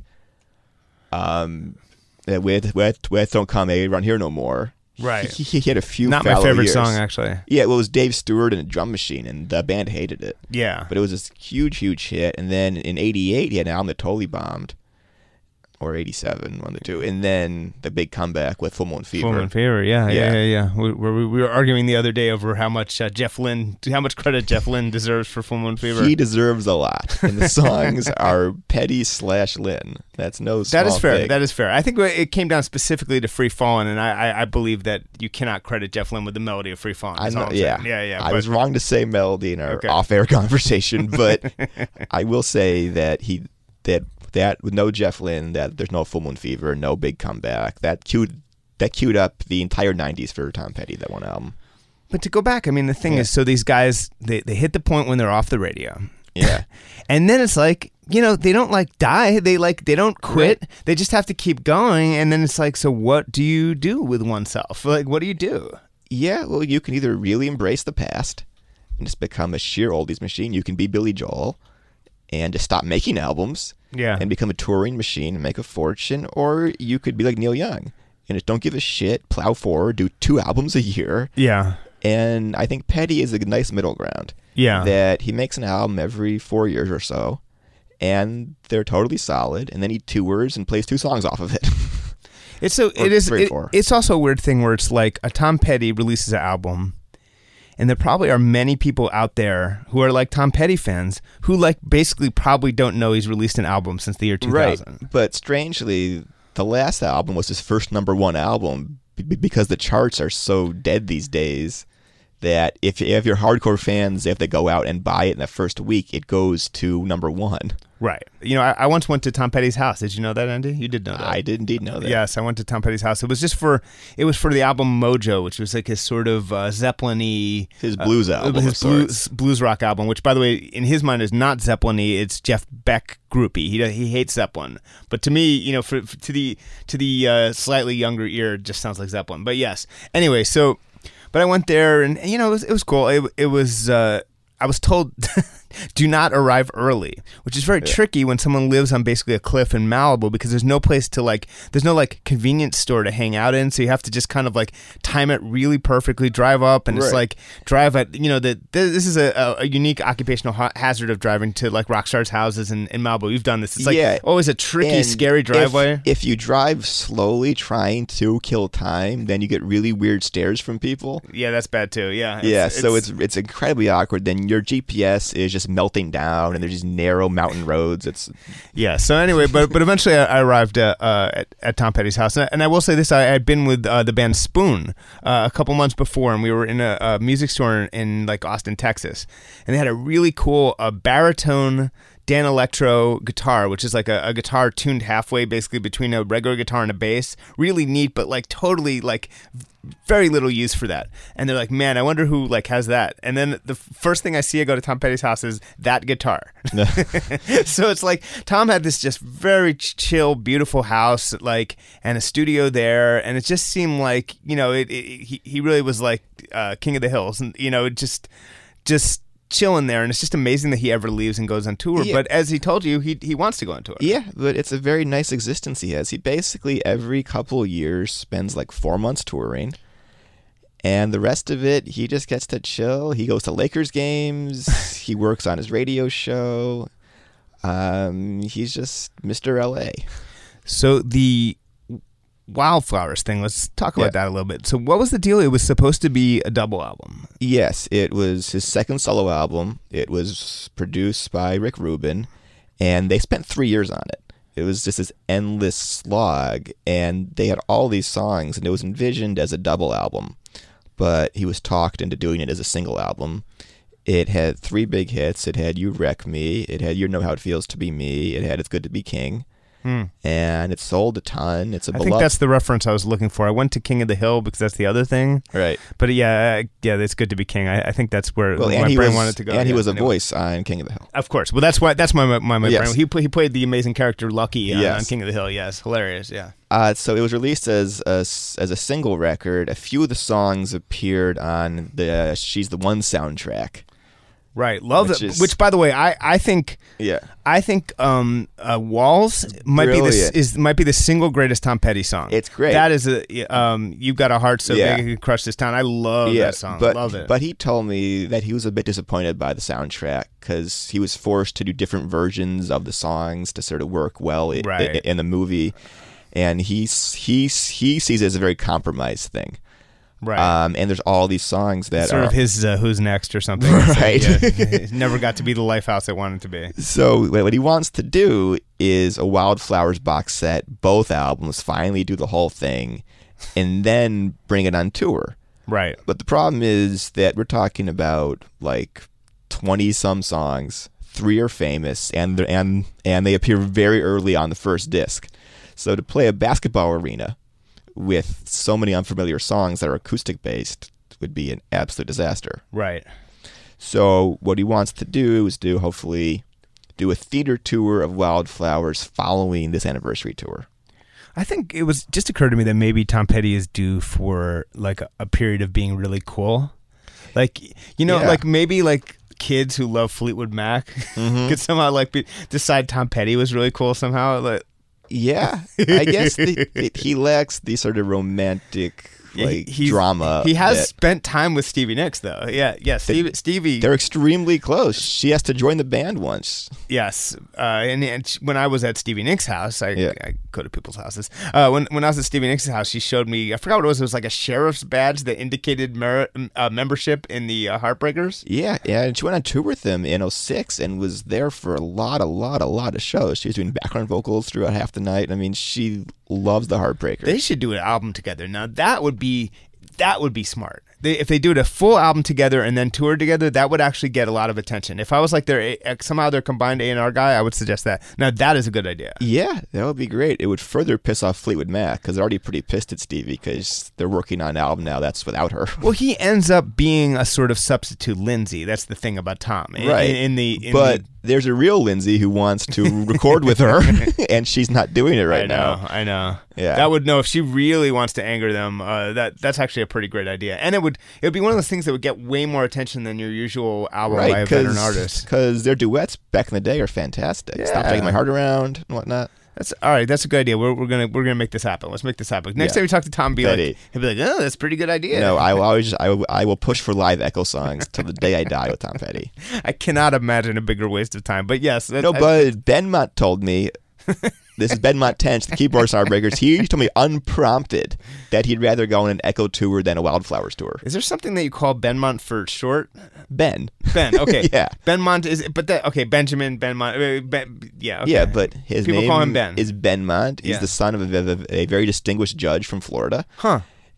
[SPEAKER 5] um with with with Don't Come Around Here No More.
[SPEAKER 4] Right.
[SPEAKER 5] He, he had a few.
[SPEAKER 4] Not my
[SPEAKER 5] fallow
[SPEAKER 4] favorite
[SPEAKER 5] years.
[SPEAKER 4] song, actually.
[SPEAKER 5] Yeah, well, it was Dave Stewart and a drum machine, and the band hated it.
[SPEAKER 4] Yeah.
[SPEAKER 5] But it was this huge, huge hit. And then in eighty-eight, he had an album that totally bombed. Or eighty-seven, one of the two. And then the big comeback with Full Moon Fever.
[SPEAKER 4] Full Moon Fever, yeah, yeah,
[SPEAKER 5] Yeah.
[SPEAKER 4] yeah, yeah. We, we, we were arguing the other day over how much uh, Jeff Lynne, how much credit Jeff Lynne deserves for Full Moon Fever.
[SPEAKER 5] He deserves a lot. And the songs are Petty slash Lynn. That's no small
[SPEAKER 4] That is fair.
[SPEAKER 5] thing.
[SPEAKER 4] That is fair. I think it came down specifically to Free Fallin', and I, I, I believe that you cannot credit Jeff Lynne with the melody of Free Fallin'.
[SPEAKER 5] I
[SPEAKER 4] That's all
[SPEAKER 5] know,
[SPEAKER 4] I'm
[SPEAKER 5] yeah.
[SPEAKER 4] saying. yeah, yeah.
[SPEAKER 5] I
[SPEAKER 4] but-
[SPEAKER 5] was wrong to say melody in our
[SPEAKER 4] Okay.
[SPEAKER 5] off-air conversation, but I will say that he that that with no Jeff Lynne, that there's no Full Moon Fever, no big comeback. That queued that queued up the entire nineties for Tom Petty. That one album.
[SPEAKER 4] But to go back, I mean, the thing
[SPEAKER 5] Yeah.
[SPEAKER 4] is, so these guys, they, they hit the point when they're off the radio.
[SPEAKER 5] Yeah.
[SPEAKER 4] And then it's like, you know, they don't like die. They like, they don't quit.
[SPEAKER 5] Right.
[SPEAKER 4] They just have to keep going. And then it's like, so what do you do with oneself? Like, what do you do?
[SPEAKER 5] Yeah, well, you can either really embrace the past and just become a sheer oldies machine. You can be Billy Joel and just stop making albums
[SPEAKER 4] Yeah.
[SPEAKER 5] and become a touring machine and make a fortune. Or you could be like Neil Young and just don't give a shit, plow forward, do two albums a year.
[SPEAKER 4] Yeah.
[SPEAKER 5] And I think Petty is a nice middle ground.
[SPEAKER 4] Yeah.
[SPEAKER 5] That he makes an album every four years or so, and they're totally solid, and then he tours and plays two songs off of it.
[SPEAKER 4] It's so
[SPEAKER 5] Or
[SPEAKER 4] it is.
[SPEAKER 5] three or
[SPEAKER 4] It,
[SPEAKER 5] four.
[SPEAKER 4] it's also a weird thing where it's like a Tom Petty releases an album, and there probably are many people out there who are like Tom Petty fans who like basically probably don't know he's released an album since the year two thousand.
[SPEAKER 5] Right. But strangely, the last album was his first number one album b- b- because the charts are so dead these days that if if you're hardcore fans, if they go out and buy it in the first week, it goes to number one.
[SPEAKER 4] Right. You know, I, I once went to Tom Petty's house. Did you know that, Andy? You did know that.
[SPEAKER 5] I did indeed know that.
[SPEAKER 4] Yes, I went to Tom Petty's house. It was just for it was for the album Mojo, which was like his sort of uh, Zeppelin-y,
[SPEAKER 5] his blues
[SPEAKER 4] uh,
[SPEAKER 5] album,
[SPEAKER 4] his blues, blues rock album. Which, by the way, in his mind is not Zeppelin-y. It's Jeff Beck groupie. He he hates Zeppelin, but to me, you know, for, for to the to the uh, slightly younger ear, it just sounds like Zeppelin. But yes. Anyway, so. But I went there, and you know, it was it was cool. It, it was uh, I was told, do not arrive early, which is very yeah. tricky when someone lives on basically a cliff in Malibu because there's no place to like, there's no like convenience store to hang out in, so you have to just kind of like time it really perfectly, drive up, and right. it's like drive at you know the this is a, a unique occupational ha- hazard of driving to like rock stars' houses in, in Malibu. You've done this. It's like
[SPEAKER 5] yeah.
[SPEAKER 4] always a tricky,
[SPEAKER 5] and
[SPEAKER 4] scary driveway.
[SPEAKER 5] If, if you drive slowly, trying to kill time, then you get really weird stares from people.
[SPEAKER 4] Yeah, that's bad too. Yeah, it's,
[SPEAKER 5] yeah.
[SPEAKER 4] It's,
[SPEAKER 5] so it's it's incredibly awkward. Then your G P S is just melting down, and there's these narrow mountain roads. It's
[SPEAKER 4] yeah. So anyway, but but eventually I, I arrived at, uh, at at Tom Petty's house, and I, and I will say this: I had been with uh, the band Spoon uh, a couple months before, and we were in a, a music store in, in like Austin, Texas, and they had a really cool uh, baritone Dan Electro guitar, which is like a, a guitar tuned halfway, basically between a regular guitar and a bass. Really neat, but like totally like very little use for that. And they're like, man, I wonder who like has that. And then the first thing I see, I go to Tom Petty's house is that guitar. So it's like Tom had this just very chill, beautiful house, like, and a studio there, and it just seemed like you know, it, it he he really was like uh, King of the Hills, and you know, it just just. chilling there, and it's just amazing that he ever leaves and goes on tour.
[SPEAKER 5] Yeah.
[SPEAKER 4] But as he told you, he he wants to go on tour.
[SPEAKER 5] Yeah, but it's a very nice existence he has. He basically every couple of years spends like four months touring, and the rest of it he just gets to chill. He goes to Lakers games. He works on his radio show. Um, he's just Mister L A.
[SPEAKER 4] So the Wildflowers thing, let's talk about yeah. that a little bit. So what was the deal? It was supposed to be a double album.
[SPEAKER 5] Yes, it was his second solo album. It was produced by Rick Rubin, and they spent three years on it. It was just this endless slog, and they had all these songs, and it was envisioned as a double album, but he was talked into doing it as a single album. It had three big hits. It had You Wreck Me. It had You Know How It Feels to Be Me. It had It's Good to Be King. Hmm. And it sold a ton. It's a
[SPEAKER 4] I
[SPEAKER 5] beloved.
[SPEAKER 4] think that's the reference I was looking for. I went to King of the Hill because that's the other thing.
[SPEAKER 5] Right.
[SPEAKER 4] But yeah, yeah, it's Good to Be King. I, I think that's where
[SPEAKER 5] well,
[SPEAKER 4] my
[SPEAKER 5] brain
[SPEAKER 4] was, wanted to go.
[SPEAKER 5] And
[SPEAKER 4] yeah,
[SPEAKER 5] he was a
[SPEAKER 4] anyway.
[SPEAKER 5] voice on King of the Hill.
[SPEAKER 4] Of course. Well, that's why. That's my my, my
[SPEAKER 5] yes.
[SPEAKER 4] brain. He he played the amazing character Lucky on,
[SPEAKER 5] yes.
[SPEAKER 4] on King of the Hill. Yes, hilarious. Yeah.
[SPEAKER 5] Uh, so it was released as a, as a single record. A few of the songs appeared on the She's the One soundtrack.
[SPEAKER 4] Right, love
[SPEAKER 5] which
[SPEAKER 4] it.
[SPEAKER 5] Is,
[SPEAKER 4] which, by the way, I, I think
[SPEAKER 5] yeah,
[SPEAKER 4] I think um, uh, Walls might
[SPEAKER 5] Brilliant.
[SPEAKER 4] be the is might be the single greatest Tom Petty song.
[SPEAKER 5] It's great.
[SPEAKER 4] That is a um, You've Got a Heart So
[SPEAKER 5] yeah.
[SPEAKER 4] Big It Could Crush This Town. I love
[SPEAKER 5] yeah,
[SPEAKER 4] that song.
[SPEAKER 5] But,
[SPEAKER 4] love it.
[SPEAKER 5] But he told me that he was a bit disappointed by the soundtrack because he was forced to do different versions of the songs to sort of work well i-
[SPEAKER 4] right.
[SPEAKER 5] i- in the movie, and he he he sees it as a very compromised thing.
[SPEAKER 4] Right.
[SPEAKER 5] Um, and there's all these songs that
[SPEAKER 4] sort
[SPEAKER 5] are
[SPEAKER 4] of his uh, Who's Next or something.
[SPEAKER 5] Right.
[SPEAKER 4] So, yeah, it never got to be the Lifehouse it wanted to be.
[SPEAKER 5] So what he wants to do is a Wildflowers box set, both albums, finally do the whole thing, and then bring it on tour.
[SPEAKER 4] Right.
[SPEAKER 5] But the problem is that we're talking about like twenty-some songs. Three are famous, and and and they appear very early on the first disc. So to play a basketball arena with so many unfamiliar songs that are acoustic based would be an absolute disaster.
[SPEAKER 4] Right.
[SPEAKER 5] So what he wants to do is do hopefully do a theater tour of Wildflowers following this anniversary tour.
[SPEAKER 4] I think it was just occurred to me that maybe Tom Petty is due for like a, a period of being really cool. Like, you know,
[SPEAKER 5] Yeah.
[SPEAKER 4] like maybe like kids who love Fleetwood Mac
[SPEAKER 5] Mhm.
[SPEAKER 4] could somehow like be, decide Tom Petty was really cool somehow. Like,
[SPEAKER 5] Yeah, I guess the, it, he lacks the sort of romantic like
[SPEAKER 4] he's-
[SPEAKER 5] drama.
[SPEAKER 4] He has
[SPEAKER 5] that-
[SPEAKER 4] spent time with Stevie Nicks though. Yeah, yeah. Stevie, Stevie.
[SPEAKER 5] They're extremely close. She has to join the band once.
[SPEAKER 4] Yes, uh, and, and she- when I was at Stevie Nicks' house, I,
[SPEAKER 5] Yeah.
[SPEAKER 4] I go to people's houses. Uh, when when I was at Stevie Nicks' house, she showed me. I forgot what it was. It was like a sheriff's badge that indicated mer- uh, membership in the uh, Heartbreakers.
[SPEAKER 5] Yeah, yeah. And she went on tour with them in oh six and was there for a lot, a lot, a lot of shows. She was doing background vocals throughout half the night. I mean, she loves the Heartbreakers.
[SPEAKER 4] They should do an album together. Now that would be that would be smart. they, if they do it a full album together and then tour together, that would actually get a lot of attention. If I was like their somehow their combined A and R guy, I would suggest that. Now that is a good idea.
[SPEAKER 5] Yeah, that would be great. It would further piss off Fleetwood Mac because they're already pretty pissed at Stevie because they're working on an album now that's without her.
[SPEAKER 4] Well, he ends up being a sort of substitute Lindsay. That's the thing about Tom, in,
[SPEAKER 5] right?
[SPEAKER 4] In, in the in
[SPEAKER 5] but
[SPEAKER 4] the,
[SPEAKER 5] there's a real Lindsay who wants to record with her, and she's not doing it right
[SPEAKER 4] I know,
[SPEAKER 5] now.
[SPEAKER 4] I know.
[SPEAKER 5] Yeah,
[SPEAKER 4] that would know if she really wants to anger them. Uh, that that's actually a pretty great idea, and it would it would be one of those things that would get way more attention than your usual album
[SPEAKER 5] right,
[SPEAKER 4] by a veteran artist.
[SPEAKER 5] Because their duets back in the day are fantastic.
[SPEAKER 4] Yeah.
[SPEAKER 5] Stop Taking My Heart Around and whatnot.
[SPEAKER 4] That's all right. That's a good idea. We're, we're gonna we're gonna make this happen. Let's make this happen. Next
[SPEAKER 5] Yeah.
[SPEAKER 4] time we talk to Tom, be
[SPEAKER 5] Betty.
[SPEAKER 4] like, he'll be like, oh, that's a pretty good idea.
[SPEAKER 5] No, I will always I will, I will push for live Echo songs till the day I die with Tom Petty.
[SPEAKER 4] I cannot imagine a bigger waste of time. But yes, that,
[SPEAKER 5] No,
[SPEAKER 4] I,
[SPEAKER 5] but Ben Mott told me. This is Ben Mott Tench, the keyboard Starbreakers. He told me unprompted that he'd rather go on an Echo tour than a Wildflowers tour.
[SPEAKER 4] Is there something that you call Benmont for short?
[SPEAKER 5] Ben.
[SPEAKER 4] Ben. Okay.
[SPEAKER 5] Yeah.
[SPEAKER 4] Benmont is, but that okay. Benjamin Benmont. uh, Ben, yeah. Okay.
[SPEAKER 5] Yeah, but his
[SPEAKER 4] People
[SPEAKER 5] name
[SPEAKER 4] call him Ben.
[SPEAKER 5] is Ben Mott. He's
[SPEAKER 4] Yeah.
[SPEAKER 5] the son of a, of a very distinguished judge from Florida.
[SPEAKER 4] Huh.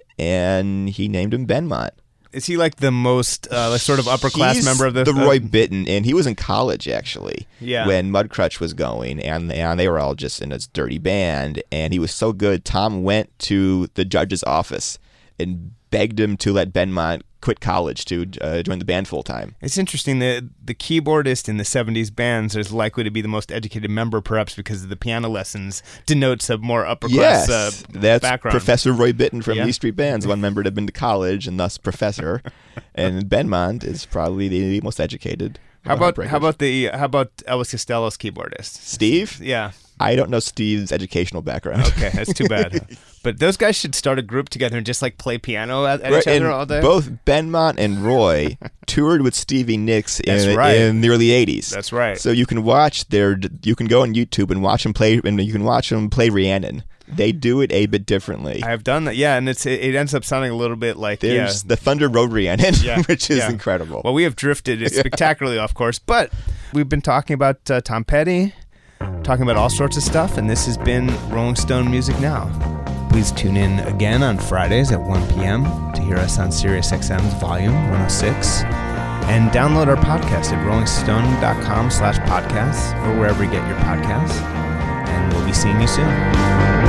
[SPEAKER 5] And he named him Ben Mott.
[SPEAKER 4] Is he like the most uh, like sort of upper class
[SPEAKER 5] He's
[SPEAKER 4] member of the
[SPEAKER 5] the
[SPEAKER 4] uh,
[SPEAKER 5] Roy Bittan, and he was in college actually.
[SPEAKER 4] Yeah.
[SPEAKER 5] When Mudcrutch was going, and and they were all just in this dirty band, and he was so good. Tom went to the judge's office and begged him to let Ben Mott quit college to uh, join the band full time.
[SPEAKER 4] It's interesting that the keyboardist in the seventies bands is likely to be the most educated member, perhaps because the piano lessons denotes a more upper class
[SPEAKER 5] Yes,
[SPEAKER 4] uh,
[SPEAKER 5] that's
[SPEAKER 4] background.
[SPEAKER 5] Professor Roy Bittan from
[SPEAKER 4] Yeah.
[SPEAKER 5] Lee Street Bands, one member to have been to college and thus professor. And Ben Mott is probably the most educated.
[SPEAKER 4] How
[SPEAKER 5] of
[SPEAKER 4] about
[SPEAKER 5] Heartbreakers.
[SPEAKER 4] how about the how about Elvis Costello's keyboardist?
[SPEAKER 5] Steve?
[SPEAKER 4] Yeah.
[SPEAKER 5] I don't know Steve's educational background.
[SPEAKER 4] Okay, that's too bad. But those guys should start a group together and just like play piano at, at
[SPEAKER 5] Right,
[SPEAKER 4] each other
[SPEAKER 5] and
[SPEAKER 4] all day.
[SPEAKER 5] both Ben Mott and Roy toured with Stevie Nicks
[SPEAKER 4] That's
[SPEAKER 5] in,
[SPEAKER 4] right.
[SPEAKER 5] in the early eighties.
[SPEAKER 4] That's right.
[SPEAKER 5] So you can watch their, you can go on YouTube and watch them play, and you can watch them play Rhiannon. They do it a bit differently.
[SPEAKER 4] I have done that, yeah, and it's it, it ends up sounding a little bit like
[SPEAKER 5] There's
[SPEAKER 4] yeah.
[SPEAKER 5] the Thunder Road Rhiannon,
[SPEAKER 4] Yeah,
[SPEAKER 5] which is
[SPEAKER 4] yeah.
[SPEAKER 5] incredible.
[SPEAKER 4] Well, we have drifted spectacularly off course, but we've been talking about uh, Tom Petty, talking about all sorts of stuff, and this has been Rolling Stone Music Now. Please tune in again on Fridays at one p.m. to hear us on SiriusXM's Volume one oh six, and download our podcast at rollingstone.com slash podcasts or wherever you get your podcasts, and we'll be seeing you soon.